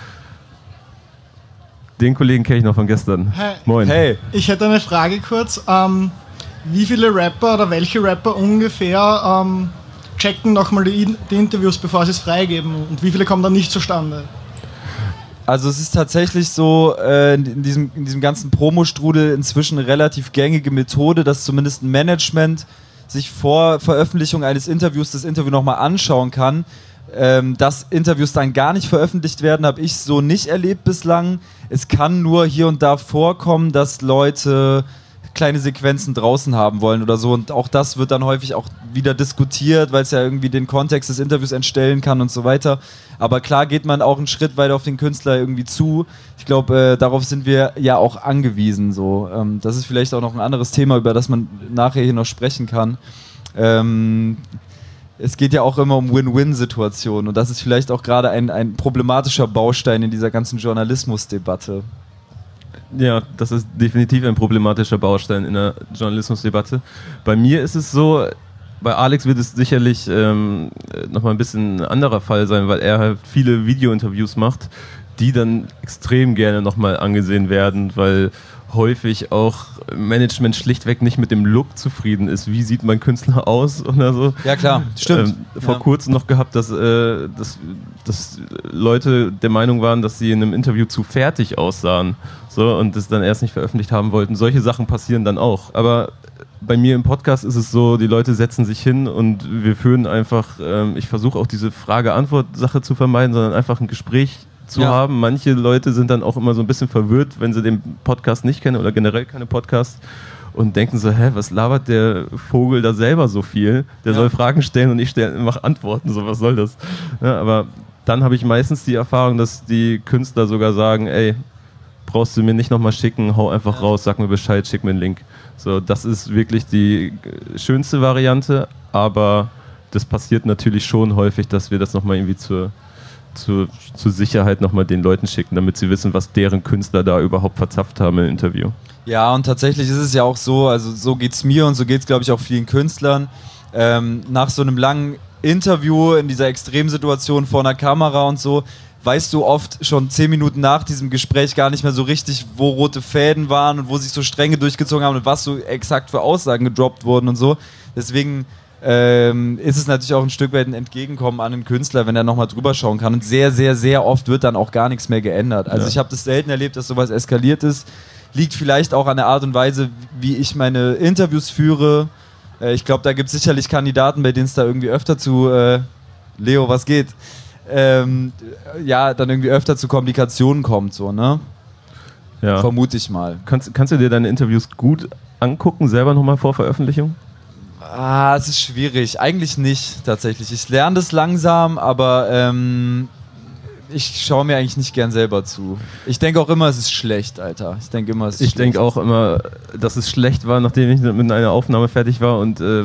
Den Kollegen kenne ich noch von gestern. Hey. Moin. Hey. Ich hätte eine Frage kurz. Ähm, Wie viele Rapper oder welche Rapper ungefähr ähm, checken nochmal die, die Interviews, bevor sie es freigeben? Und wie viele kommen dann nicht zustande? Also es ist tatsächlich so, äh, in, diesem, in diesem ganzen Promo-Strudel inzwischen eine relativ gängige Methode, dass zumindest ein Management sich vor Veröffentlichung eines Interviews das Interview nochmal anschauen kann. Ähm, dass Interviews dann gar nicht veröffentlicht werden, habe ich so nicht erlebt bislang. Es kann nur hier und da vorkommen, dass Leute kleine Sequenzen draußen haben wollen oder so und auch das wird dann häufig auch wieder diskutiert, weil es ja irgendwie den Kontext des Interviews entstellen kann und so weiter. Aber klar geht man auch einen Schritt weiter auf den Künstler irgendwie zu. Ich glaube, äh, darauf sind wir ja auch angewiesen. So. Ähm, das ist vielleicht auch noch ein anderes Thema, über das man nachher hier noch sprechen kann. Ähm, es geht ja auch immer um Win-Win-Situationen und das ist vielleicht auch gerade ein, ein problematischer Baustein in dieser ganzen Journalismusdebatte. Ja, das ist definitiv ein problematischer Baustein in der Journalismusdebatte. Bei mir ist es so, bei Alex wird es sicherlich ähm, nochmal ein bisschen ein anderer Fall sein, weil er halt viele Video-Interviews macht, die dann extrem gerne nochmal angesehen werden, weil häufig auch Management schlichtweg nicht mit dem Look zufrieden ist. Wie sieht mein Künstler aus oder so? Ja klar, stimmt. Ähm, vor ja. kurzem noch gehabt, dass, äh, dass, dass Leute der Meinung waren, dass sie in einem Interview zu fertig aussahen, so, und das dann erst nicht veröffentlicht haben wollten. Solche Sachen passieren dann auch. Aber bei mir im Podcast ist es so, die Leute setzen sich hin und wir führen einfach, ähm, ich versuche auch diese Frage-Antwort-Sache zu vermeiden, sondern einfach ein Gespräch zu ja. haben. Manche Leute sind dann auch immer so ein bisschen verwirrt, wenn sie den Podcast nicht kennen oder generell keine Podcasts und denken so, hä, was labert der Vogel da selber so viel? Der ja. soll Fragen stellen und ich mache Antworten, so, was soll das? Ja, aber dann habe ich meistens die Erfahrung, dass die Künstler sogar sagen, ey, brauchst du mir nicht nochmal schicken, hau einfach ja. raus, sag mir Bescheid, schick mir einen Link. So, das ist wirklich die schönste Variante, aber das passiert natürlich schon häufig, dass wir das nochmal irgendwie zur, zur, zur Sicherheit nochmal den Leuten schicken, damit sie wissen, was deren Künstler da überhaupt verzapft haben im Interview. Ja, und tatsächlich ist es ja auch so, also so geht's mir und so geht's, glaube ich, auch vielen Künstlern. Ähm, nach so einem langen Interview in dieser Extremsituation vor einer Kamera und so, weißt du oft schon zehn Minuten nach diesem Gespräch gar nicht mehr so richtig, wo rote Fäden waren und wo sich so Stränge durchgezogen haben und was so exakt für Aussagen gedroppt wurden und so. Deswegen ähm, ist es natürlich auch ein Stück weit ein Entgegenkommen an den Künstler, wenn er nochmal drüber schauen kann. Und sehr, sehr, sehr oft wird dann auch gar nichts mehr geändert. Also ja. ich habe das selten erlebt, dass sowas eskaliert ist. Liegt vielleicht auch an der Art und Weise, wie ich meine Interviews führe. Äh, ich glaube, da gibt es sicherlich Kandidaten, bei denen es da irgendwie öfter zu äh, Leo, was geht? Ähm, ja, dann irgendwie öfter zu Komplikationen kommt, so, ne? Ja. Vermute ich mal. Kannst, kannst du dir deine Interviews gut angucken, selber nochmal vor Veröffentlichung? Ah, es ist schwierig. Eigentlich nicht, tatsächlich. Ich lerne das langsam, aber ähm, ich schaue mir eigentlich nicht gern selber zu. Ich denke auch immer, es ist schlecht, Alter. Ich denke immer, es ist Ich schlecht. denke auch immer, dass es schlecht war, nachdem ich mit einer Aufnahme fertig war und äh,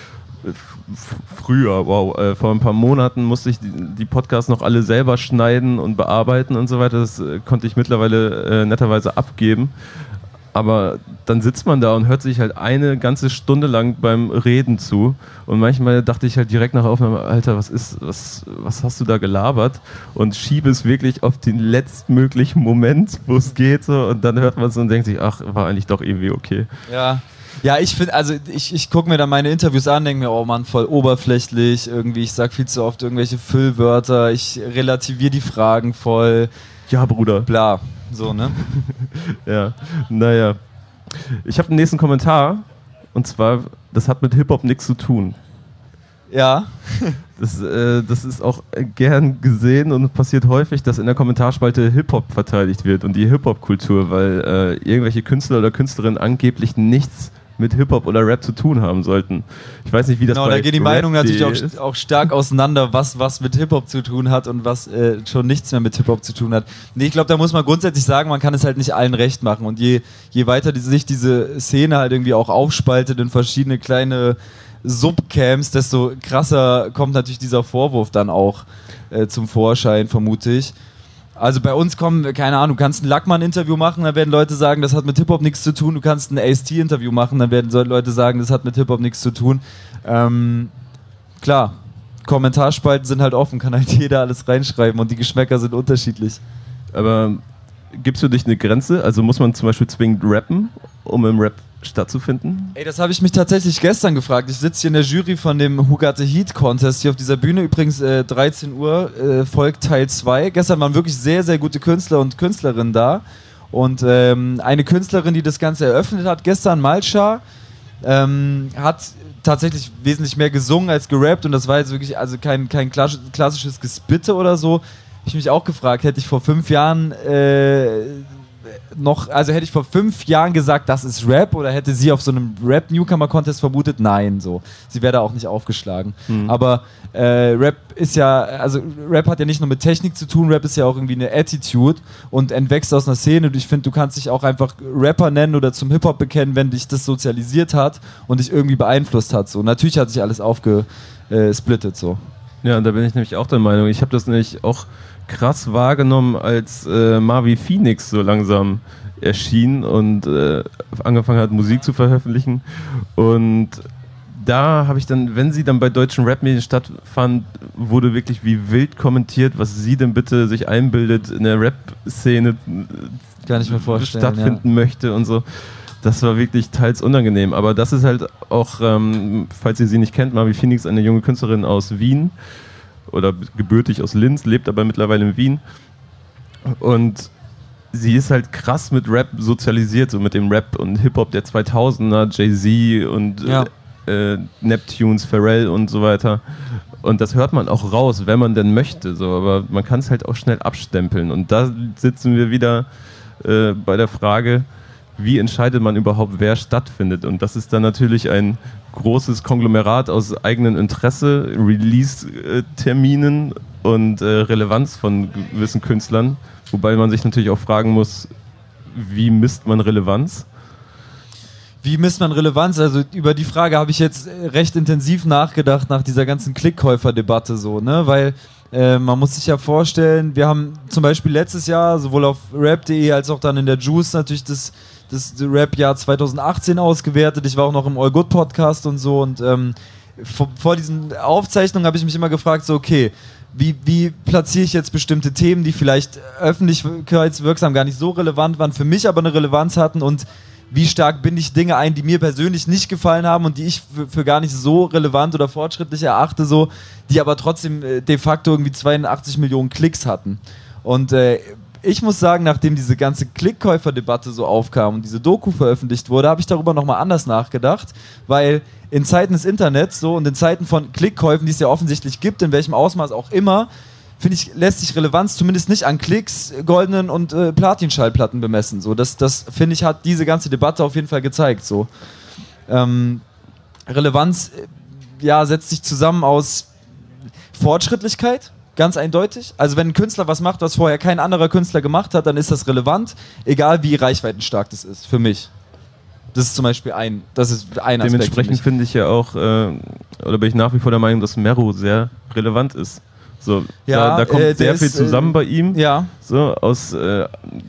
früher, wow, äh, vor ein paar Monaten musste ich die, die Podcasts noch alle selber schneiden und bearbeiten und so weiter. Das äh, konnte ich mittlerweile äh, netterweise abgeben. Aber dann sitzt man da und hört sich halt eine ganze Stunde lang beim Reden zu. Und manchmal dachte ich halt direkt nach Aufnahme, Alter, was ist, was, was hast du da gelabert? Und schiebe es wirklich auf den letztmöglichen Moment, wo es geht. So. Und dann hört man es und denkt sich, ach, war eigentlich doch irgendwie okay. Ja. Ja, ich finde, also ich, ich gucke mir dann meine Interviews an, denke mir, oh Mann, voll oberflächlich, irgendwie, ich sag viel zu oft irgendwelche Füllwörter, ich relativiere die Fragen voll. Ja, Bruder. Bla, so, ne? Ja, naja. Ich habe den nächsten Kommentar, und zwar, das hat mit Hip-Hop nichts zu tun. Ja. Das, äh, das ist auch gern gesehen und passiert häufig, dass in der Kommentarspalte Hip-Hop verteidigt wird und die Hip-Hop-Kultur, weil äh, irgendwelche Künstler oder Künstlerinnen angeblich nichts mit Hip-Hop oder Rap zu tun haben sollten. Ich weiß nicht, wie das genau, bei da gehen die Rap Meinungen natürlich ist. auch, auch stark auseinander, was, was mit Hip-Hop zu tun hat und was äh, schon nichts mehr mit Hip-Hop zu tun hat. Nee, ich glaube, da muss man grundsätzlich sagen, man kann es halt nicht allen recht machen. Und je, je weiter die, sich diese Szene halt irgendwie auch aufspaltet in verschiedene kleine Subcamps, desto krasser kommt natürlich dieser Vorwurf dann auch äh, zum Vorschein, vermute ich. Also bei uns kommen, keine Ahnung, du kannst ein Lackmann-Interview machen, dann werden Leute sagen, das hat mit Hip-Hop nichts zu tun. Du kannst ein Ace-T-Interview machen, dann werden Leute sagen, das hat mit Hip-Hop nichts zu tun. Ähm, klar, Kommentarspalten sind halt offen, kann halt jeder alles reinschreiben und die Geschmäcker sind unterschiedlich. Aber gibst du dich eine Grenze? Also muss man zum Beispiel zwingend rappen, um im Rap stattzufinden? Ey, das habe ich mich tatsächlich gestern gefragt. Ich sitze hier in der Jury von dem Who Got the Heat Contest hier auf dieser Bühne. Übrigens äh, dreizehn Uhr äh, folgt Teil zwei. Gestern waren wirklich sehr, sehr gute Künstler und Künstlerinnen da. Und ähm, eine Künstlerin, die das Ganze eröffnet hat, gestern, Malcha, ähm, hat tatsächlich wesentlich mehr gesungen als gerappt. Und das war jetzt wirklich also kein, kein klassisches Gespitte oder so. Ich mich auch gefragt, hätte ich vor fünf Jahren äh, noch, also hätte ich vor fünf Jahren gesagt, das ist Rap, oder hätte sie auf so einem Rap-Newcomer-Contest vermutet? Nein, so. Sie wäre da auch nicht aufgeschlagen. Mhm. Aber äh, Rap ist ja, also Rap hat ja nicht nur mit Technik zu tun, Rap ist ja auch irgendwie eine Attitude und entwächst aus einer Szene. Und ich finde, du kannst dich auch einfach Rapper nennen oder zum Hip-Hop bekennen, wenn dich das sozialisiert hat und dich irgendwie beeinflusst hat. So. Natürlich hat sich alles aufgesplittet, so. Ja, da bin ich nämlich auch der Meinung. Ich habe das nämlich auch krass wahrgenommen, als äh, Marvi Phoenix so langsam erschien und äh, angefangen hat, Musik zu veröffentlichen. Und da habe ich dann, wenn sie dann bei deutschen Rap-Medien stattfand, wurde wirklich wie wild kommentiert, was sie denn bitte sich einbildet, in der Rap-Szene Kann ich mir vorstellen, stattfinden ja. möchte und so. Das war wirklich teils unangenehm. Aber das ist halt auch, ähm, falls ihr sie nicht kennt, Marvi Phoenix, eine junge Künstlerin aus Wien oder gebürtig aus Linz, lebt aber mittlerweile in Wien. Und sie ist halt krass mit Rap sozialisiert, so mit dem Rap und Hip-Hop der zweitausender, Jay-Z und Ja. äh, Neptunes, Pharrell und so weiter. Und das hört man auch raus, wenn man denn möchte. So. Aber man kann es halt auch schnell abstempeln. Und da sitzen wir wieder äh, bei der Frage, wie entscheidet man überhaupt, wer stattfindet? Und das ist dann natürlich ein großes Konglomerat aus eigenem Interesse, Release-Terminen und äh, Relevanz von gewissen Künstlern. Wobei man sich natürlich auch fragen muss, wie misst man Relevanz? Wie misst man Relevanz? Also über die Frage habe ich jetzt recht intensiv nachgedacht nach dieser ganzen Klickkäufer-Debatte so, ne? Weil äh, man muss sich ja vorstellen, wir haben zum Beispiel letztes Jahr sowohl auf rap punkt de als auch dann in der Juice natürlich das das Rap-Jahr zweitausendachtzehn ausgewertet. Ich war auch noch im All Good Podcast und so und ähm, vor, vor diesen Aufzeichnungen habe ich mich immer gefragt, so okay, wie, wie platziere ich jetzt bestimmte Themen, die vielleicht öffentlichkeitswirksam gar nicht so relevant waren, für mich aber eine Relevanz hatten und wie stark binde ich Dinge ein, die mir persönlich nicht gefallen haben und die ich für, für gar nicht so relevant oder fortschrittlich erachte, so, die aber trotzdem äh, de facto irgendwie zweiundachtzig Millionen Klicks hatten. Und äh, ich muss sagen, nachdem diese ganze Klickkäufer-Debatte so aufkam und diese Doku veröffentlicht wurde, habe ich darüber nochmal anders nachgedacht, weil in Zeiten des Internets so und in Zeiten von Klickkäufen, die es ja offensichtlich gibt, in welchem Ausmaß auch immer, finde ich, lässt sich Relevanz zumindest nicht an Klicks, goldenen und äh, Platin-Schallplatten bemessen. So, das, das finde ich, hat diese ganze Debatte auf jeden Fall gezeigt. So. Ähm, Relevanz äh, ja, setzt sich zusammen aus Fortschrittlichkeit, ganz eindeutig. Also wenn ein Künstler was macht, was vorher kein anderer Künstler gemacht hat, dann ist das relevant, egal wie reichweitenstark das ist, für mich. Das ist zum Beispiel ein, das ist ein Aspekt. Dementsprechend finde ich ja auch, äh, oder bin ich nach wie vor der Meinung, dass Mero sehr relevant ist. So, ja, da, da kommt äh, sehr viel ist, zusammen äh, bei ihm, ja. so aus äh,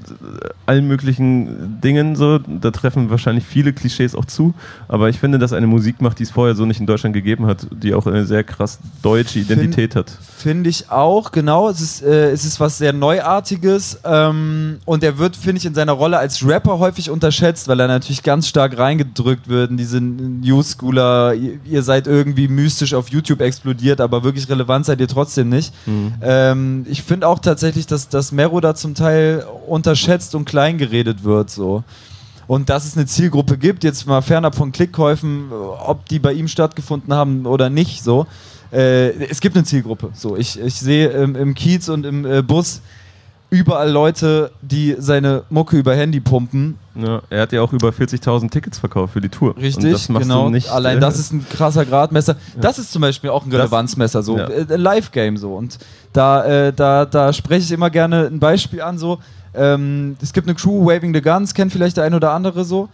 allen möglichen Dingen. So, da treffen wahrscheinlich viele Klischees auch zu, aber ich finde, dass er eine Musik macht, die es vorher so nicht in Deutschland gegeben hat, die auch eine sehr krass deutsche Identität Find, hat. Finde ich auch, genau. Es ist, äh, es ist was sehr Neuartiges ähm, und er wird, finde ich, in seiner Rolle als Rapper häufig unterschätzt, weil er natürlich ganz stark reingedrückt wird in diese New-Schooler, ihr, ihr seid irgendwie mystisch auf YouTube explodiert, aber wirklich relevant seid ihr trotzdem nicht. Mhm. Ähm, ich finde auch tatsächlich, dass, dass Mero da zum Teil unterschätzt und klein geredet wird. So. Und dass es eine Zielgruppe gibt, jetzt mal fernab von Klickkäufen, ob die bei ihm stattgefunden haben oder nicht, so. Äh, es gibt eine Zielgruppe. So. Ich, ich sehe ähm, im Kiez und im äh, Bus überall Leute, die seine Mucke über Handy pumpen. Ja, er hat ja auch über vierzigtausend Tickets verkauft für die Tour. Richtig, und das machst genau. Du nicht, Allein äh, das ist ein krasser Gradmesser. Ja. Das ist zum Beispiel auch ein Relevanzmesser, so ja. ein Live-Game so. Und da, äh, da, da spreche ich immer gerne ein Beispiel an. So, ähm, es gibt eine Crew, Waving the Guns, kennt vielleicht der ein oder andere so.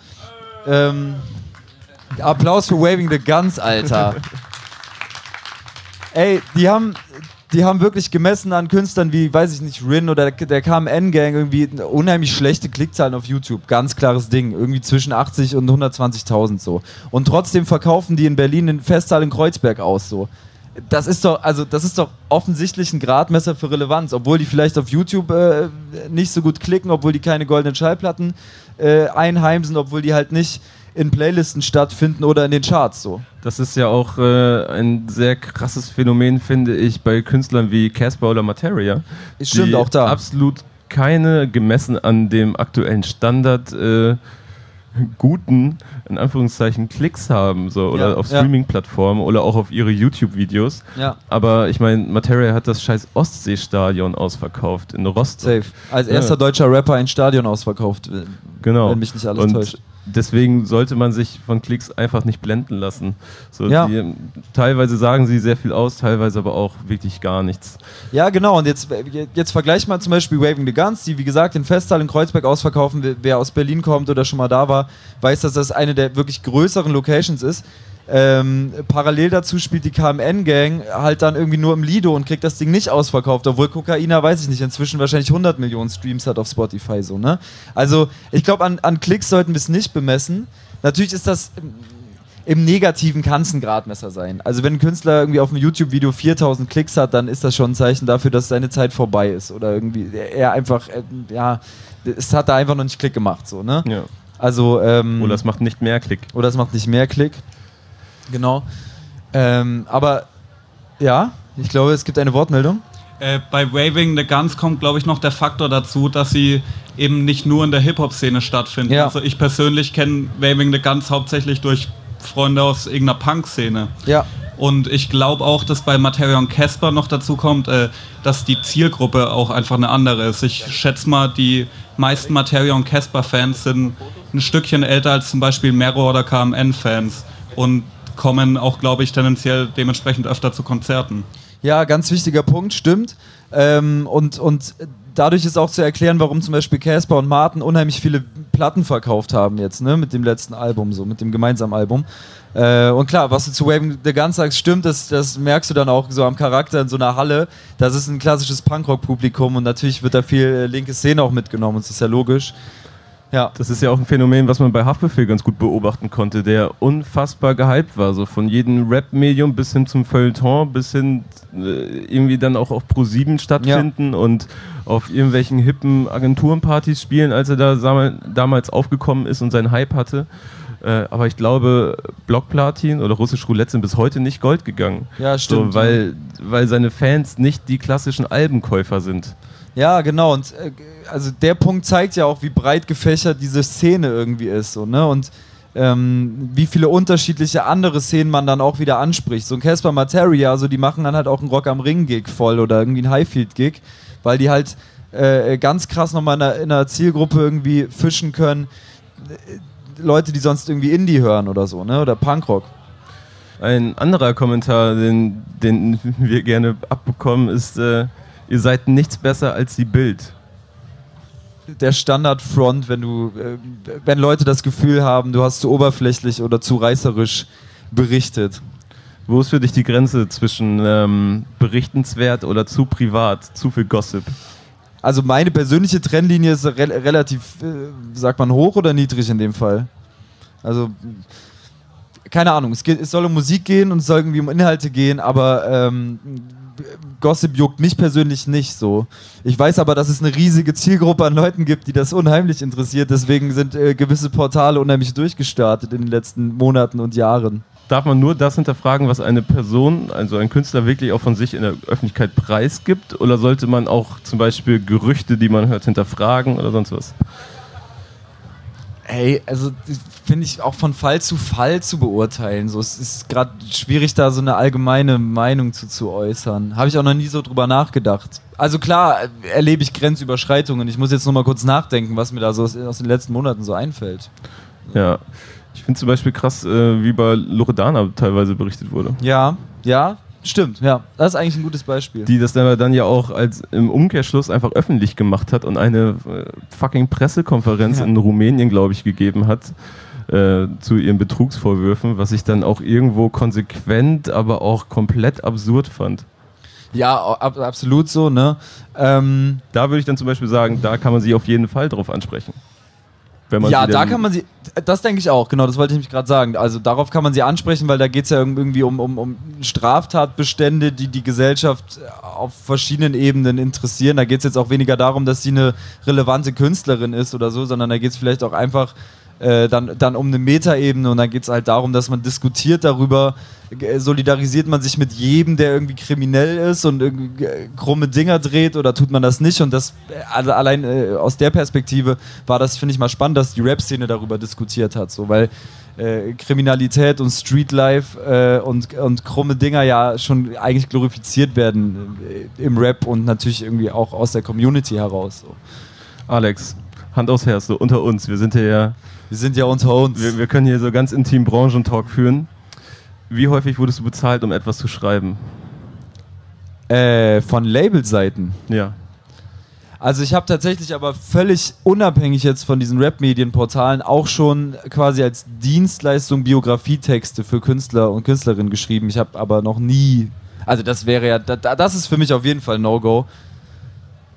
Ähm, Applaus für Waving the Guns, Alter. Ey, die haben, die haben wirklich gemessen an Künstlern wie, weiß ich nicht, Rin oder der, der K M N-Gang irgendwie unheimlich schlechte Klickzahlen auf YouTube. Ganz klares Ding. Irgendwie zwischen achtzig und hundertzwanzigtausend so. Und trotzdem verkaufen die in Berlin den Festsaal in Kreuzberg aus so. Das ist doch, also das ist doch offensichtlich ein Gradmesser für Relevanz, obwohl die vielleicht auf YouTube äh, nicht so gut klicken, obwohl die keine goldenen Schallplatten äh, einheimsen, obwohl die halt nicht in Playlisten stattfinden oder in den Charts so. Das ist ja auch äh, ein sehr krasses Phänomen, finde ich, bei Künstlern wie Casper oder Materia. Stimmt, die auch da. Absolut keine, gemessen an dem aktuellen Standard, äh, guten, in Anführungszeichen, Klicks haben, so, oder ja, auf Streaming-Plattformen oder auch auf ihre YouTube-Videos. Ja. Aber ich meine, Materia hat das scheiß Ostseestadion ausverkauft in Rostock. Safe. Als erster ja. deutscher Rapper ein Stadion ausverkauft, genau. wenn mich nicht alles Und täuscht. Deswegen sollte man sich von Klicks einfach nicht blenden lassen. So, ja. die, teilweise sagen sie sehr viel aus, teilweise aber auch wirklich gar nichts. Ja, genau. Und jetzt, jetzt vergleich mal zum Beispiel Waving the Guns, die wie gesagt den Festsaal in Kreuzberg ausverkaufen. Wer aus Berlin kommt oder schon mal da war, weiß, dass das eine der wirklich größeren Locations ist. Ähm, parallel dazu spielt die K M N-Gang halt dann irgendwie nur im Lido und kriegt das Ding nicht ausverkauft, obwohl Kokaina, weiß ich nicht, inzwischen wahrscheinlich hundert Millionen Streams hat auf Spotify so, ne? Also ich glaube, an, an Klicks sollten wir es nicht bemessen. Natürlich ist das, im Negativen kann es ein Gradmesser sein. Also wenn ein Künstler irgendwie auf einem YouTube-Video viertausend Klicks hat, dann ist das schon ein Zeichen dafür, dass seine Zeit vorbei ist. Oder irgendwie er einfach, äh, ja, es hat da einfach noch nicht Klick gemacht. So, ne? Ja. Also, ähm, oder es macht nicht mehr Klick. Oder es macht nicht mehr Klick. Genau. Ähm, aber ja, ich glaube, es gibt eine Wortmeldung. Äh, bei Waving the Guns kommt, glaube ich, noch der Faktor dazu, dass sie eben nicht nur in der Hip-Hop-Szene stattfinden. Ja. Also ich persönlich kenne Waving the Guns hauptsächlich durch Freunde aus irgendeiner Punk-Szene. Ja. Und ich glaube auch, dass bei Materia und Casper noch dazu kommt, äh, dass die Zielgruppe auch einfach eine andere ist. Ich schätze mal, die meisten Materia und Casper-Fans sind ein Stückchen älter als zum Beispiel Mero oder K M N-Fans und kommen auch, glaube ich, tendenziell dementsprechend öfter zu Konzerten. Ja, ganz wichtiger Punkt, stimmt. Ähm, und, und dadurch ist auch zu erklären, warum zum Beispiel Casper und Martin unheimlich viele Platten verkauft haben jetzt, ne, mit dem letzten Album, so, mit dem gemeinsamen Album. Äh, und klar, was du zu Waving the Guns sagst, stimmt, das, das merkst du dann auch so am Charakter in so einer Halle. Das ist ein klassisches Punkrock-Publikum und natürlich wird da viel äh, linke Szene auch mitgenommen, und das ist ja logisch. Ja. Das ist ja auch ein Phänomen, was man bei Haftbefehl ganz gut beobachten konnte, der unfassbar gehypt war. So von jedem Rap-Medium bis hin zum Feuilleton, bis hin äh, irgendwie dann auch auf Pro sieben stattfinden, ja, und auf irgendwelchen hippen Agenturenpartys spielen, als er da sam- damals aufgekommen ist und seinen Hype hatte. Äh, aber ich glaube, Blockplatin oder Russisch Roulette sind bis heute nicht Gold gegangen. Ja, stimmt. So, weil, weil seine Fans nicht die klassischen Albenkäufer sind. Ja, genau. Und äh, also der Punkt zeigt ja auch, wie breit gefächert diese Szene irgendwie ist. So, ne? Und ähm, wie viele unterschiedliche andere Szenen man dann auch wieder anspricht. So ein Casper Materia, also die machen dann halt auch einen Rock am Ring-Gig voll oder irgendwie einen Highfield-Gig, weil die halt äh, ganz krass nochmal in einer, in einer Zielgruppe irgendwie fischen können. Leute, die sonst irgendwie Indie hören oder so, ne? Oder Punkrock. Ein anderer Kommentar, den, den wir gerne abbekommen, ist, äh, ihr seid nichts besser als die Bild. Der Standardfront, wenn du, äh, wenn Leute das Gefühl haben, du hast zu oberflächlich oder zu reißerisch berichtet. Wo ist für dich die Grenze zwischen ähm, berichtenswert oder zu privat, zu viel Gossip? Also meine persönliche Trennlinie ist re- relativ, äh, sagt man, hoch oder niedrig in dem Fall? Also, keine Ahnung, es, geht, es soll um Musik gehen und es soll irgendwie um Inhalte gehen, aber ähm, Gossip juckt mich persönlich nicht so. Ich weiß aber, dass es eine riesige Zielgruppe an Leuten gibt, die das unheimlich interessiert, deswegen sind äh, gewisse Portale unheimlich durchgestartet in den letzten Monaten und Jahren. Darf man nur das hinterfragen, was eine Person, also ein Künstler, wirklich auch von sich in der Öffentlichkeit preisgibt? Oder sollte man auch zum Beispiel Gerüchte, die man hört, hinterfragen oder sonst was? Ey, also finde ich auch von Fall zu Fall zu beurteilen. So, es ist gerade schwierig, da so eine allgemeine Meinung zu, zu äußern. Habe ich auch noch nie so drüber nachgedacht. Also klar, erlebe ich Grenzüberschreitungen. Ich muss jetzt noch mal kurz nachdenken, was mir da so aus, aus den letzten Monaten so einfällt. Ja. Ich finde zum Beispiel krass, äh, wie bei Loredana teilweise berichtet wurde. Ja, ja, stimmt, ja. Das ist eigentlich ein gutes Beispiel. Die das dann, dann ja auch als im Umkehrschluss einfach öffentlich gemacht hat und eine äh, fucking Pressekonferenz ja. in Rumänien, glaube ich, gegeben hat äh, zu ihren Betrugsvorwürfen, was ich dann auch irgendwo konsequent, aber auch komplett absurd fand. Ja, ab, absolut so, ne? Ähm, da würde ich dann zum Beispiel sagen, da kann man sie auf jeden Fall drauf ansprechen. Wenn man ja, da kann man sie, das denke ich auch, genau, das wollte ich nämlich gerade sagen. Also darauf kann man sie ansprechen, weil da geht es ja irgendwie um, um, um Straftatbestände, die die Gesellschaft auf verschiedenen Ebenen interessieren. Da geht es jetzt auch weniger darum, dass sie eine relevante Künstlerin ist oder so, sondern da geht es vielleicht auch einfach äh, dann, dann um eine Metaebene und dann geht es halt darum, dass man diskutiert darüber, solidarisiert man sich mit jedem, der irgendwie kriminell ist und irgendwie krumme Dinger dreht oder tut man das nicht? Und das, also allein äh, aus der Perspektive war das, finde ich mal spannend, dass die Rap-Szene darüber diskutiert hat, so, weil äh, Kriminalität und Streetlife äh, und, und krumme Dinger ja schon eigentlich glorifiziert werden äh, im Rap und natürlich irgendwie auch aus der Community heraus. So. Alex, Hand aufs Herz, so unter uns, wir sind hier ja... Wir sind ja unter uns. Wir, wir können hier so ganz intim Branchentalk führen. Wie häufig wurdest du bezahlt, um etwas zu schreiben? Äh, von Labelseiten? Ja. Also ich habe tatsächlich aber völlig unabhängig jetzt von diesen Rap-Medienportalen auch schon quasi als Dienstleistung Biografietexte für Künstler und Künstlerinnen geschrieben. Ich habe aber noch nie, also das wäre ja, das ist für mich auf jeden Fall No-Go.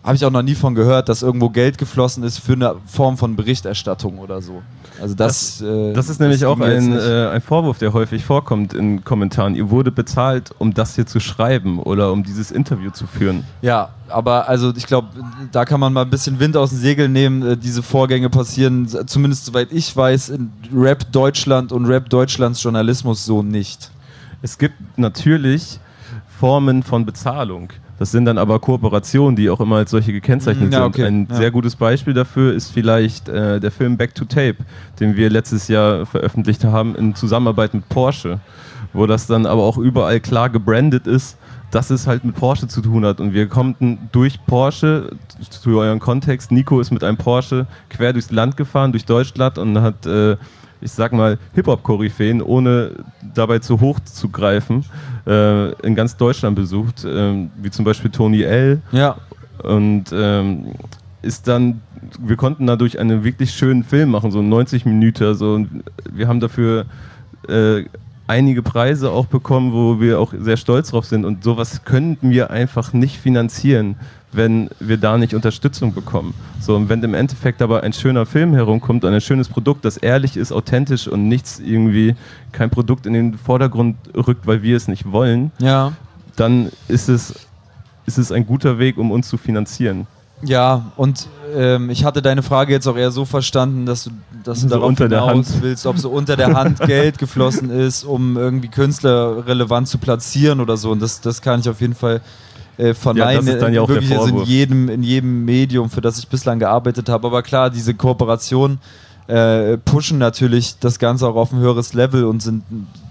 habe ich auch noch nie von gehört, dass irgendwo Geld geflossen ist für eine Form von Berichterstattung oder so. Also das, das, äh, das ist nämlich das auch ging mir jetzt ein, nicht. äh, ein Vorwurf, der häufig vorkommt in Kommentaren. Ihr wurde bezahlt, um das hier zu schreiben oder um dieses Interview zu führen. Ja, aber also ich glaube, da kann man mal ein bisschen Wind aus den Segeln nehmen. Äh, diese Vorgänge passieren, zumindest soweit ich weiß, in Rap Deutschland und Rap Deutschlands Journalismus so nicht. Es gibt natürlich Formen von Bezahlung. Das sind dann aber Kooperationen, die auch immer als solche gekennzeichnet ja, sind. okay. Ein ja. sehr gutes Beispiel dafür ist vielleicht äh, der Film Back to Tape, den wir letztes Jahr veröffentlicht haben in Zusammenarbeit mit Porsche, wo das dann aber auch überall klar gebrandet ist, dass es halt mit Porsche zu tun hat. Und wir konnten durch Porsche, zu euren Kontext, Nico ist mit einem Porsche quer durchs Land gefahren, durch Deutschland und hat, äh, ich sag mal, Hip-Hop-Koryphäen, ohne dabei zu hoch zu greifen, äh, in ganz Deutschland besucht, äh, wie zum Beispiel Tony L. Ja. Und ähm, ist dann, wir konnten dadurch einen wirklich schönen Film machen, so neunzig Minuten. So, und wir haben dafür äh, einige Preise auch bekommen, wo wir auch sehr stolz drauf sind. Und sowas könnten wir einfach nicht finanzieren, wenn wir da nicht Unterstützung bekommen. So, und wenn im Endeffekt aber ein schöner Film herumkommt und ein schönes Produkt, das ehrlich ist, authentisch und nichts irgendwie, kein Produkt in den Vordergrund rückt, weil wir es nicht wollen, Ja. dann ist es, ist es ein guter Weg, um uns zu finanzieren. Ja, und ähm, ich hatte deine Frage jetzt auch eher so verstanden, dass du, dass du So darauf unter der hinaus Hand. willst, ob so unter der Hand Geld geflossen ist, um irgendwie Künstler relevant zu platzieren oder so. Und das, das kann ich auf jeden Fall äh, verneinen. Ja, das ist dann ja auch der Wirklich also in Vorwurf. jedem, in jedem Medium, für das ich bislang gearbeitet habe. Aber klar, diese Kooperationen äh, pushen natürlich das Ganze auch auf ein höheres Level und sind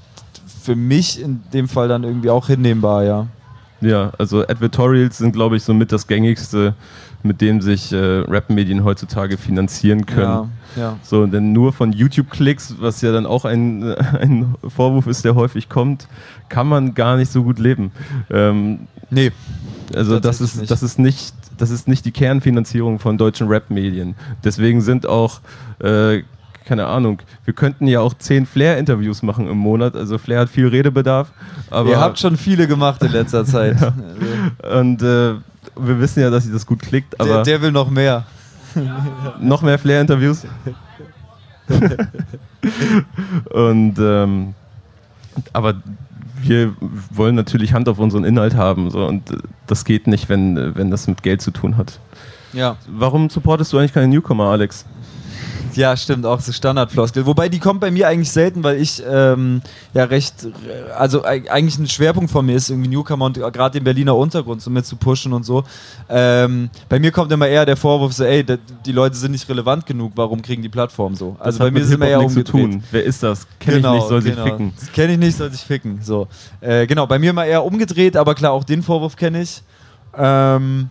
für mich in dem Fall dann irgendwie auch hinnehmbar, ja. Ja, also Advertorials sind, glaube ich, somit das gängigste, mit dem sich äh, Rap-Medien heutzutage finanzieren können. Ja, ja. So, denn nur von YouTube-Klicks, was ja dann auch ein, ein Vorwurf ist, der häufig kommt, kann man gar nicht so gut leben. Ähm, Nee. also das Tatsächlich ist, nicht. das ist nicht, das ist nicht die Kernfinanzierung von deutschen Rap-Medien. Deswegen sind auch äh, keine Ahnung, wir könnten ja auch zehn Flair-Interviews machen im Monat, also Flair hat viel Redebedarf. Aber Ihr habt schon viele gemacht in letzter Zeit. Ja. Und äh, wir wissen ja, dass sich das gut klickt, aber der, der will noch mehr. noch mehr Flair-Interviews. Und ähm, aber wir wollen natürlich Hand auf unseren Inhalt haben, so, und äh, das geht nicht, wenn, wenn das mit Geld zu tun hat. Ja. Warum supportest du eigentlich keine Newcomer, Alex? Ja, stimmt, auch so Standardfloskel. Wobei die kommt bei mir eigentlich selten, weil ich ähm, ja recht, also e- eigentlich ein Schwerpunkt von mir ist, irgendwie Newcomer und gerade den Berliner Untergrund so mit zu pushen und so. Ähm, bei mir kommt immer eher der Vorwurf so, ey, d- die Leute sind nicht relevant genug, warum kriegen die Plattform so? Also Das bei hat mir mit ist immer Hip-Hop eher nichts zu umgedreht. tun. Wer ist das? Kenn ich nicht, soll sich ficken. Kenne ich nicht, soll sich ficken. So. Äh, genau, bei mir immer eher umgedreht, aber klar, auch den Vorwurf kenne ich. Ähm,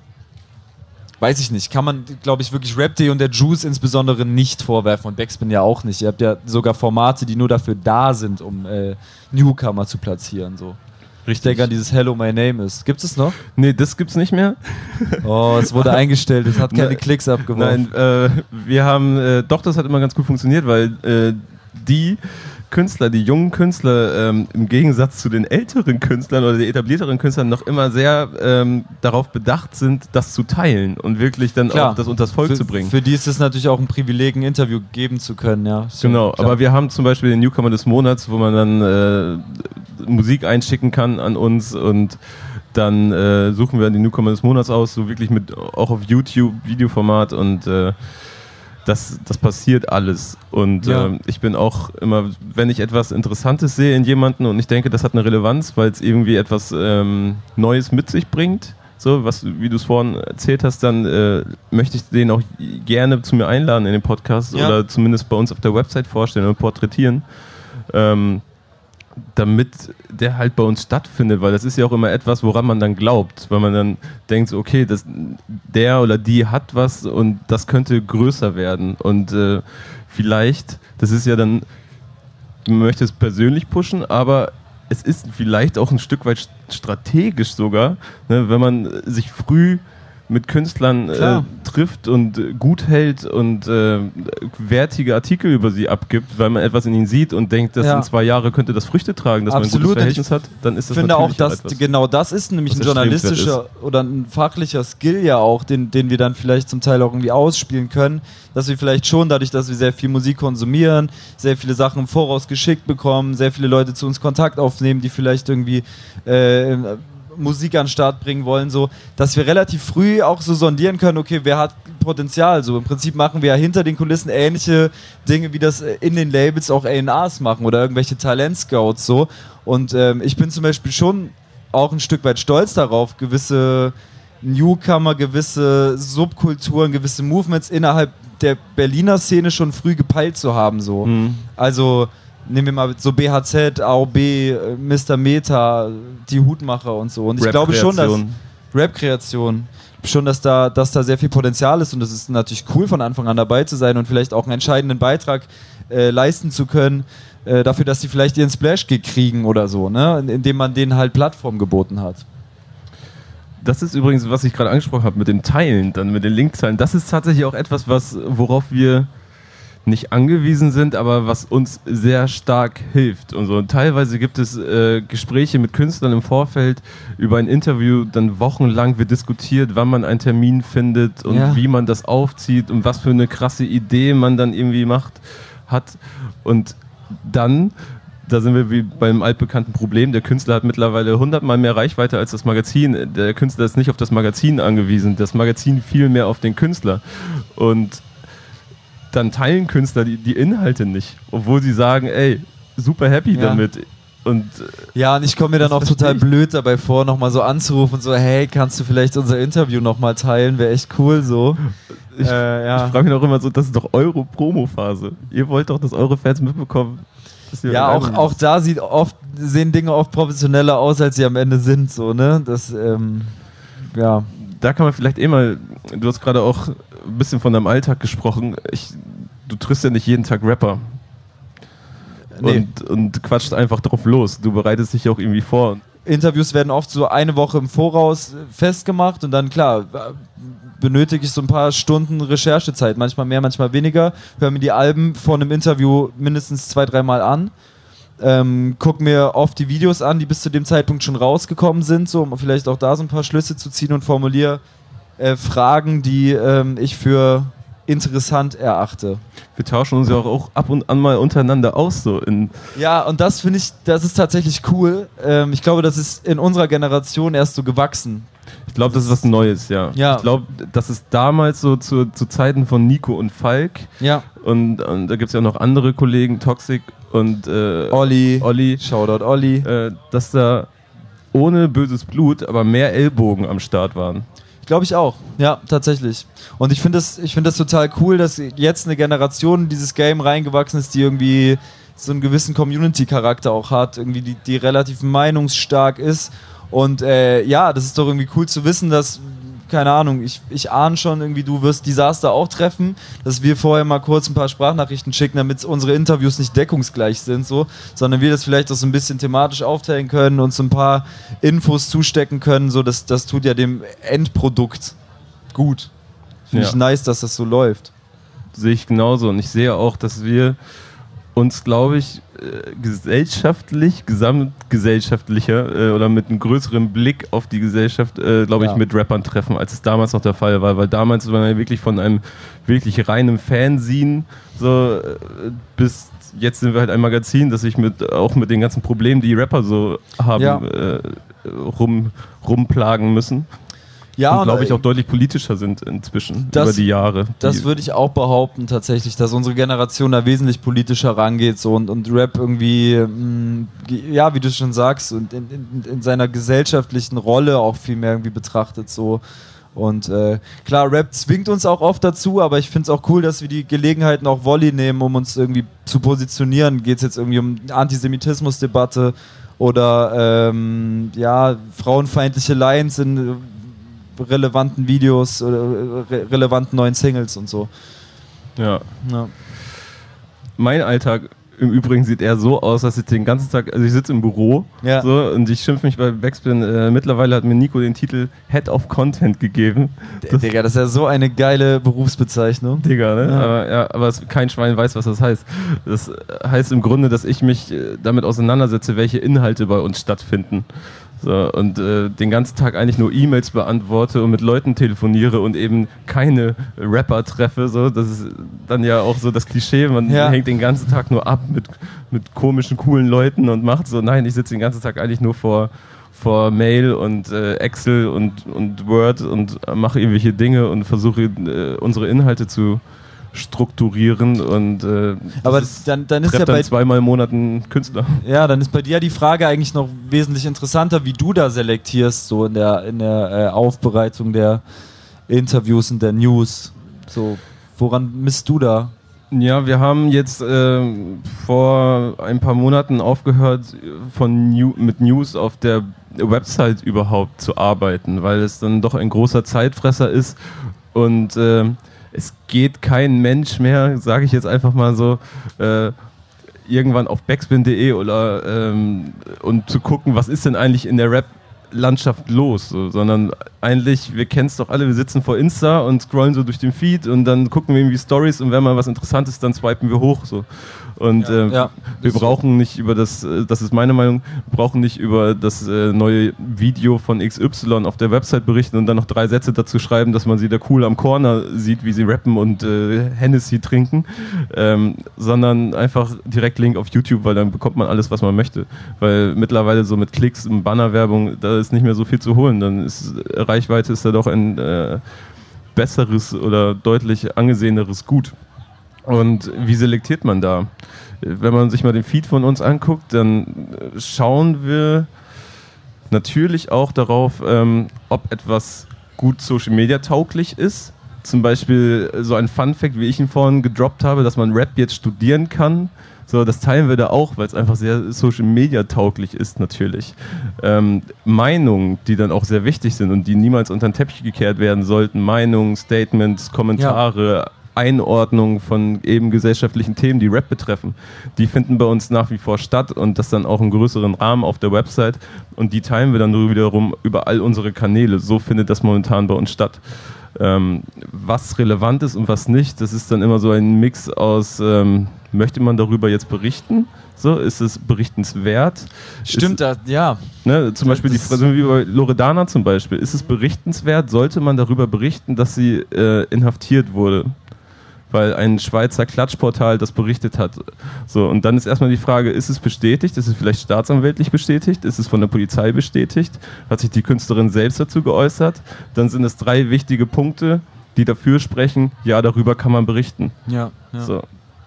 weiß ich nicht. Kann man, glaube ich, wirklich Rap Day und der Juice insbesondere nicht vorwerfen und Backspin ja auch nicht. Ihr habt ja sogar Formate, die nur dafür da sind, um äh, Newcomer zu platzieren. So. Ich denke an dieses Hello, my name is. Gibt es noch? Nee, das gibt's nicht mehr. Oh, es wurde eingestellt, es hat keine Nein. Klicks abgeworfen. Nein, äh, wir haben, äh, doch, das hat immer ganz gut funktioniert, weil äh, die Künstler, die jungen Künstler, ähm, im Gegensatz zu den älteren Künstlern oder den etablierteren Künstlern noch immer sehr ähm, darauf bedacht sind, das zu teilen und wirklich dann Klar. auch das unters Volk für, zu bringen. Für die ist es natürlich auch ein Privileg, ein Interview geben zu können, ja. So, Genau, klar. aber wir haben zum Beispiel den Newcomer des Monats, wo man dann äh, Musik einschicken kann an uns und dann äh, suchen wir den Newcomer des Monats aus, so wirklich mit auch auf YouTube, Videoformat, und äh, das, das passiert alles. Und Ja. ähm, ich bin auch immer, wenn ich etwas Interessantes sehe in jemanden und ich denke, das hat eine Relevanz, weil es irgendwie etwas ähm, Neues mit sich bringt, so, was, wie du es vorhin erzählt hast, dann äh, möchte ich den auch gerne zu mir einladen in den Podcast Ja. oder zumindest bei uns auf der Website vorstellen und porträtieren. Ähm, damit der halt bei uns stattfindet, weil das ist ja auch immer etwas, woran man dann glaubt, weil man dann denkt, so, okay, das, der oder die hat was und das könnte größer werden und äh, vielleicht, das ist ja dann, man möchte es persönlich pushen, aber es ist vielleicht auch ein Stück weit strategisch sogar, ne, wenn man sich früh mit Künstlern äh, trifft und äh, gut hält und äh, wertige Artikel über sie abgibt, weil man etwas in ihnen sieht und denkt, dass ja. in zwei Jahren könnte das Früchte tragen, dass Absolut. man ein gutes Verhältnis hat, dann ist das ich finde natürlich auch, dass etwas, genau das ist nämlich ein journalistischer oder ein fachlicher Skill ja auch, den, den wir dann vielleicht zum Teil auch irgendwie ausspielen können, dass wir vielleicht schon dadurch, dass wir sehr viel Musik konsumieren, sehr viele Sachen im Voraus geschickt bekommen, sehr viele Leute zu uns Kontakt aufnehmen, die vielleicht irgendwie äh, Musik an den Start bringen wollen, so, dass wir relativ früh auch so sondieren können, okay, wer hat Potenzial, so im Prinzip machen wir ja hinter den Kulissen ähnliche Dinge, wie das in den Labels auch A and Rs machen oder irgendwelche Talentscouts, so, und ähm, ich bin zum Beispiel schon auch ein Stück weit stolz darauf, gewisse Newcomer, gewisse Subkulturen, gewisse Movements innerhalb der Berliner Szene schon früh gepeilt zu haben, so, mhm. also nehmen wir mal so B H Z, A O B, Mister Meta, die Hutmacher und so. Und ich glaube schon, dass Rap-Kreation, schon, dass da, dass da sehr viel Potenzial ist und es ist natürlich cool, von Anfang an dabei zu sein und vielleicht auch einen entscheidenden Beitrag äh, leisten zu können, äh, dafür, dass sie vielleicht ihren Splash-Gig kriegen oder so, ne? Indem man denen halt Plattform geboten hat. Das ist übrigens, was ich gerade angesprochen habe mit dem Teilen, dann mit den Linkzahlen, das ist tatsächlich auch etwas, was, worauf wir nicht angewiesen sind, aber was uns sehr stark hilft. Und so teilweise gibt es äh, Gespräche mit Künstlern im Vorfeld über ein Interview, dann wochenlang wird diskutiert, wann man einen Termin findet und ja. wie man das aufzieht und was für eine krasse Idee man dann irgendwie macht, hat. Und dann, da sind wir wie beim altbekannten Problem, der Künstler hat mittlerweile hundertmal mehr Reichweite als das Magazin. Der Künstler ist nicht auf das Magazin angewiesen, das Magazin viel mehr auf den Künstler. Und dann teilen Künstler die, die Inhalte nicht, obwohl sie sagen, ey, super happy ja. damit. Und, ja, und ich komme mir dann auch total blöd dabei vor, nochmal so anzurufen und so, hey, kannst du vielleicht unser Interview nochmal teilen? Wäre echt cool so. Ich, äh, ja. ich frage mich auch immer so, das ist doch eure Promo-Phase. Ihr wollt doch, dass eure Fans mitbekommen. Ja, auch, auch da sieht oft, sehen Dinge oft professioneller aus, als sie am Ende sind. So, ne? Das, ähm, ja. Da kann man vielleicht eh mal, du hast gerade auch ein bisschen von deinem Alltag gesprochen. Ich, du triffst ja nicht jeden Tag Rapper. Nee. Und, und quatscht einfach drauf los. Du bereitest dich auch irgendwie vor. Interviews werden oft so eine Woche im Voraus festgemacht und dann, klar, benötige ich so ein paar Stunden Recherchezeit. Manchmal mehr, manchmal weniger. Höre mir die Alben vor einem Interview mindestens zwei, dreimal an. Ähm, guck mir oft die Videos an, die bis zu dem Zeitpunkt schon rausgekommen sind, so, um vielleicht auch da so ein paar Schlüsse zu ziehen und formuliere äh, Fragen, die ähm, ich für interessant erachte. Wir tauschen uns ja auch ab und an mal untereinander aus. So in ja, und das finde ich, das ist tatsächlich cool. Ähm, ich glaube, das ist in unserer Generation erst so gewachsen. Ich glaube, das ist was Neues, ja. ja. Ich glaube, das ist damals so zu, zu Zeiten von Nico und Falk. Ja. Und, und da gibt es ja auch noch andere Kollegen, Toxic und äh, Olli. Olli. Shoutout Olli. Äh, dass da ohne böses Blut, aber mehr Ellbogen am Start waren. Glaube ich auch, ja, tatsächlich. Und ich finde das, ich finde das total cool, dass jetzt eine Generation in dieses Game reingewachsen ist, die irgendwie so einen gewissen Community-Charakter auch hat, irgendwie die, die relativ meinungsstark ist. Und äh, ja, das ist doch irgendwie cool zu wissen, dass, keine Ahnung, ich, ich ahne schon irgendwie, du wirst Disaster auch treffen, dass wir vorher mal kurz ein paar Sprachnachrichten schicken, damit unsere Interviews nicht deckungsgleich sind, so, sondern wir das vielleicht auch so ein bisschen thematisch aufteilen können und so ein paar Infos zustecken können, so, das, das tut ja dem Endprodukt gut. Finde ja. ich nice, dass das so läuft. Sehe ich genauso und ich sehe auch, dass wir uns, glaube ich, äh, gesellschaftlich, gesamtgesellschaftlicher äh, oder mit einem größeren Blick auf die Gesellschaft, äh, glaube ja. ich, mit Rappern treffen, als es damals noch der Fall war. Weil damals war man ja wirklich von einem wirklich reinen Fanzine so äh, bis jetzt sind wir halt ein Magazin, das sich mit, auch mit den ganzen Problemen, die Rapper so haben, ja. äh, rum, rumplagen müssen. Ja, und glaube ich auch deutlich politischer sind inzwischen das, über die Jahre. Die das würde ich auch behaupten tatsächlich, dass unsere Generation da wesentlich politischer rangeht so und, und Rap irgendwie, mh, ja, wie du schon sagst, und in, in, in seiner gesellschaftlichen Rolle auch viel mehr irgendwie betrachtet so. Und äh, klar, Rap zwingt uns auch oft dazu, aber ich finde es auch cool, dass wir die Gelegenheiten auch Volley nehmen, um uns irgendwie zu positionieren. Geht es jetzt irgendwie um Antisemitismusdebatte oder ähm, ja, frauenfeindliche Lines in relevanten Videos oder re- relevanten neuen Singles und so. Ja. ja. Mein Alltag Im Übrigen sieht er so aus, dass ich den ganzen Tag, also ich sitze im Büro Ja. so, und ich schimpfe mich bei Backspin. Äh, mittlerweile hat mir Nico den Titel Head of Content gegeben. Das, Digga, das ist ja so eine geile Berufsbezeichnung. Digga, ne? Ja. Aber, ja, aber es, kein Schwein weiß, was das heißt. Das heißt im Grunde, dass ich mich äh, damit auseinandersetze, welche Inhalte bei uns stattfinden. So, und äh, den ganzen Tag eigentlich nur E-Mails beantworte und mit Leuten telefoniere und eben keine Rapper treffe. So. Das ist dann ja auch so das Klischee, man Ja. hängt den ganzen Tag nur ab mit, mit komischen, coolen Leuten und macht so, nein, ich sitze den ganzen Tag eigentlich nur vor, vor Mail und äh, Excel und, und Word und mache irgendwelche Dinge und versuche äh, unsere Inhalte zu strukturieren und äh, Aber ist, dann, dann ist trefft ja dann bei zweimal im Monat einen Künstler. Ja, dann ist bei dir die Frage eigentlich noch wesentlich interessanter, wie du da selektierst, so in der, in der äh, Aufbereitung der Interviews und der News. So, woran misst du da? Ja, wir haben jetzt äh, vor ein paar Monaten aufgehört, von New- mit News auf der Website überhaupt zu arbeiten, weil es dann doch ein großer Zeitfresser ist und äh, es geht kein Mensch mehr, sage ich jetzt einfach mal so, äh, irgendwann auf backspin punkt de oder ähm, und zu gucken, was ist denn eigentlich in der Rap-Landschaft los, so, sondern eigentlich, wir kennen es doch alle, wir sitzen vor Insta und scrollen so durch den Feed und dann gucken wir irgendwie Stories und wenn mal was Interessantes ist, dann swipen wir hoch so. Und Ja, äh, ja. wir brauchen nicht über das, äh, das ist meine Meinung, wir brauchen nicht über das äh, neue Video von X Y auf der Website berichten und dann noch drei Sätze dazu schreiben, dass man sie da cool am Corner sieht, wie sie rappen und äh, Hennessy trinken, ähm, sondern einfach direkt Link auf YouTube, weil dann bekommt man alles, was man möchte. Weil mittlerweile so mit Klicks und Bannerwerbung, da ist nicht mehr so viel zu holen. Dann ist Reichweite ist da doch ein äh, besseres oder deutlich angeseheneres Gut. Und wie selektiert man da? Wenn man sich mal den Feed von uns anguckt, dann schauen wir natürlich auch darauf, ähm, ob etwas gut Social Media tauglich ist. Zum Beispiel so ein Fun Fact, wie ich ihn vorhin gedroppt habe, dass man Rap jetzt studieren kann. So, das teilen wir da auch, weil es einfach sehr Social Media tauglich ist natürlich. Ähm, Meinungen, die dann auch sehr wichtig sind und die niemals unter den Teppich gekehrt werden sollten. Meinungen, Statements, Kommentare, ja. Einordnung von eben gesellschaftlichen Themen, die Rap betreffen, die finden bei uns nach wie vor statt und das dann auch im größeren Rahmen auf der Website und die teilen wir dann nur wiederum über all unsere Kanäle. So findet das momentan bei uns statt. Ähm, was relevant ist und was nicht, das ist dann immer so ein Mix aus, ähm, möchte man darüber jetzt berichten? So, ist es berichtenswert? Stimmt, ist, da, ja. Ne, zum Beispiel die Das- Frage, wie bei Loredana zum Beispiel, ist es berichtenswert? Sollte man darüber berichten, dass sie äh, inhaftiert wurde? Weil ein Schweizer Klatschportal das berichtet hat. So, und dann ist erstmal die Frage, ist es bestätigt? Ist es vielleicht staatsanwältlich bestätigt? Ist es von der Polizei bestätigt? Hat sich die Künstlerin selbst dazu geäußert? Dann sind es drei wichtige Punkte, die dafür sprechen, ja, darüber kann man berichten. Ja, ja. So.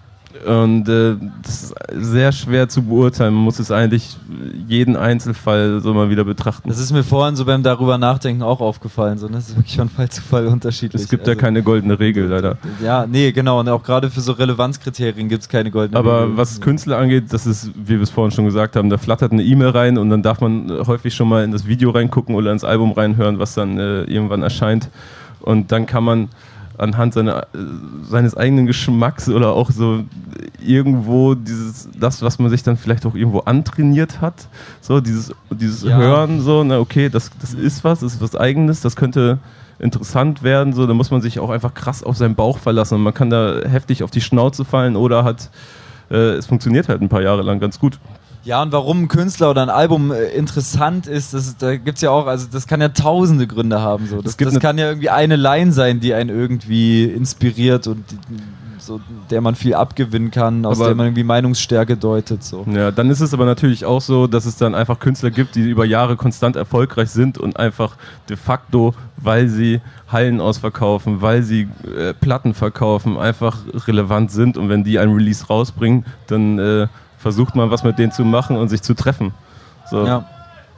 Und äh, das ist sehr schwer zu beurteilen. Man muss es eigentlich jeden Einzelfall so mal wieder betrachten. Das ist mir vorhin so beim darüber nachdenken auch aufgefallen. So, ne? Das ist wirklich von Fall zu Fall unterschiedlich. Es gibt Also, ja keine goldene Regel, leider. Ja, nee, genau. Und auch gerade für so Relevanzkriterien gibt es keine goldene Aber Regel. was Künstler angeht, das ist, wie wir es vorhin schon gesagt haben, da flattert eine E-Mail rein und dann darf man häufig schon mal in das Video reingucken oder ins Album reinhören, was dann äh, irgendwann erscheint. Und dann kann man anhand seiner, äh, seines eigenen Geschmacks oder auch so irgendwo dieses, das, was man sich dann vielleicht auch irgendwo antrainiert hat, so dieses, dieses Ja. Hören, so, na okay, das, das ist was, das ist was Eigenes, das könnte interessant werden, so, da muss man sich auch einfach krass auf seinen Bauch verlassen und man kann da heftig auf die Schnauze fallen oder hat, äh, es funktioniert halt ein paar Jahre lang ganz gut. Ja, und warum ein Künstler oder ein Album äh, interessant ist, das, da gibt's ja auch, also das kann ja tausende Gründe haben. So. Das, Es gibt das eine- kann ja irgendwie eine Line sein, die einen irgendwie inspiriert und die, so, der man viel abgewinnen kann, aus Aber- der man irgendwie Meinungsstärke deutet. So. Ja, dann ist es aber natürlich auch so, dass es dann einfach Künstler gibt, die über Jahre konstant erfolgreich sind und einfach de facto, weil sie Hallen ausverkaufen, weil sie äh, Platten verkaufen, einfach relevant sind und wenn die ein Release rausbringen, dann äh, versucht man was mit denen zu machen und sich zu treffen. So. Ja.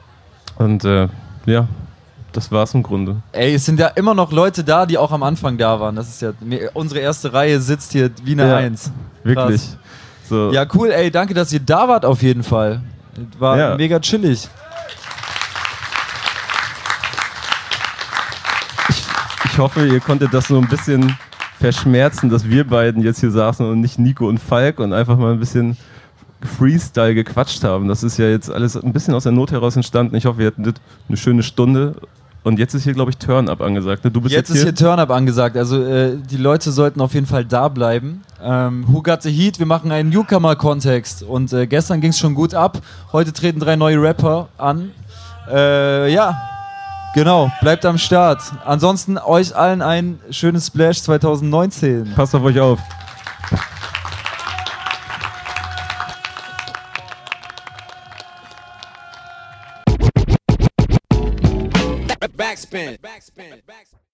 Und äh, ja, das war's im Grunde. Ey, es sind ja immer noch Leute da, die auch am Anfang da waren. Das ist ja, mir- unsere erste Reihe sitzt hier wie eine Ja, Eins. Wirklich. Krass. So. Ja, cool, ey, danke, dass ihr da wart auf jeden Fall. War Ja. mega chillig. Ich hoffe, ihr konntet das so ein bisschen verschmerzen, dass wir beiden jetzt hier saßen und nicht Nico und Falk und einfach mal ein bisschen Freestyle gequatscht haben. Das ist ja jetzt alles ein bisschen aus der Not heraus entstanden. Ich hoffe, wir hatten eine schöne Stunde. Und jetzt ist hier, glaube ich, Turn-Up angesagt. Du bist jetzt, jetzt ist hier, hier Turn-Up angesagt. Also äh, die Leute sollten auf jeden Fall da bleiben. Ähm, Who Got the Heat? Wir machen einen Newcomer-Kontext. Und äh, gestern ging es schon gut ab. Heute treten drei neue Rapper an. Äh, ja, genau. Bleibt am Start. Ansonsten euch allen ein schönes Splash zwanzig neunzehn. Passt auf euch auf. Backspin. Backspin. Backspin.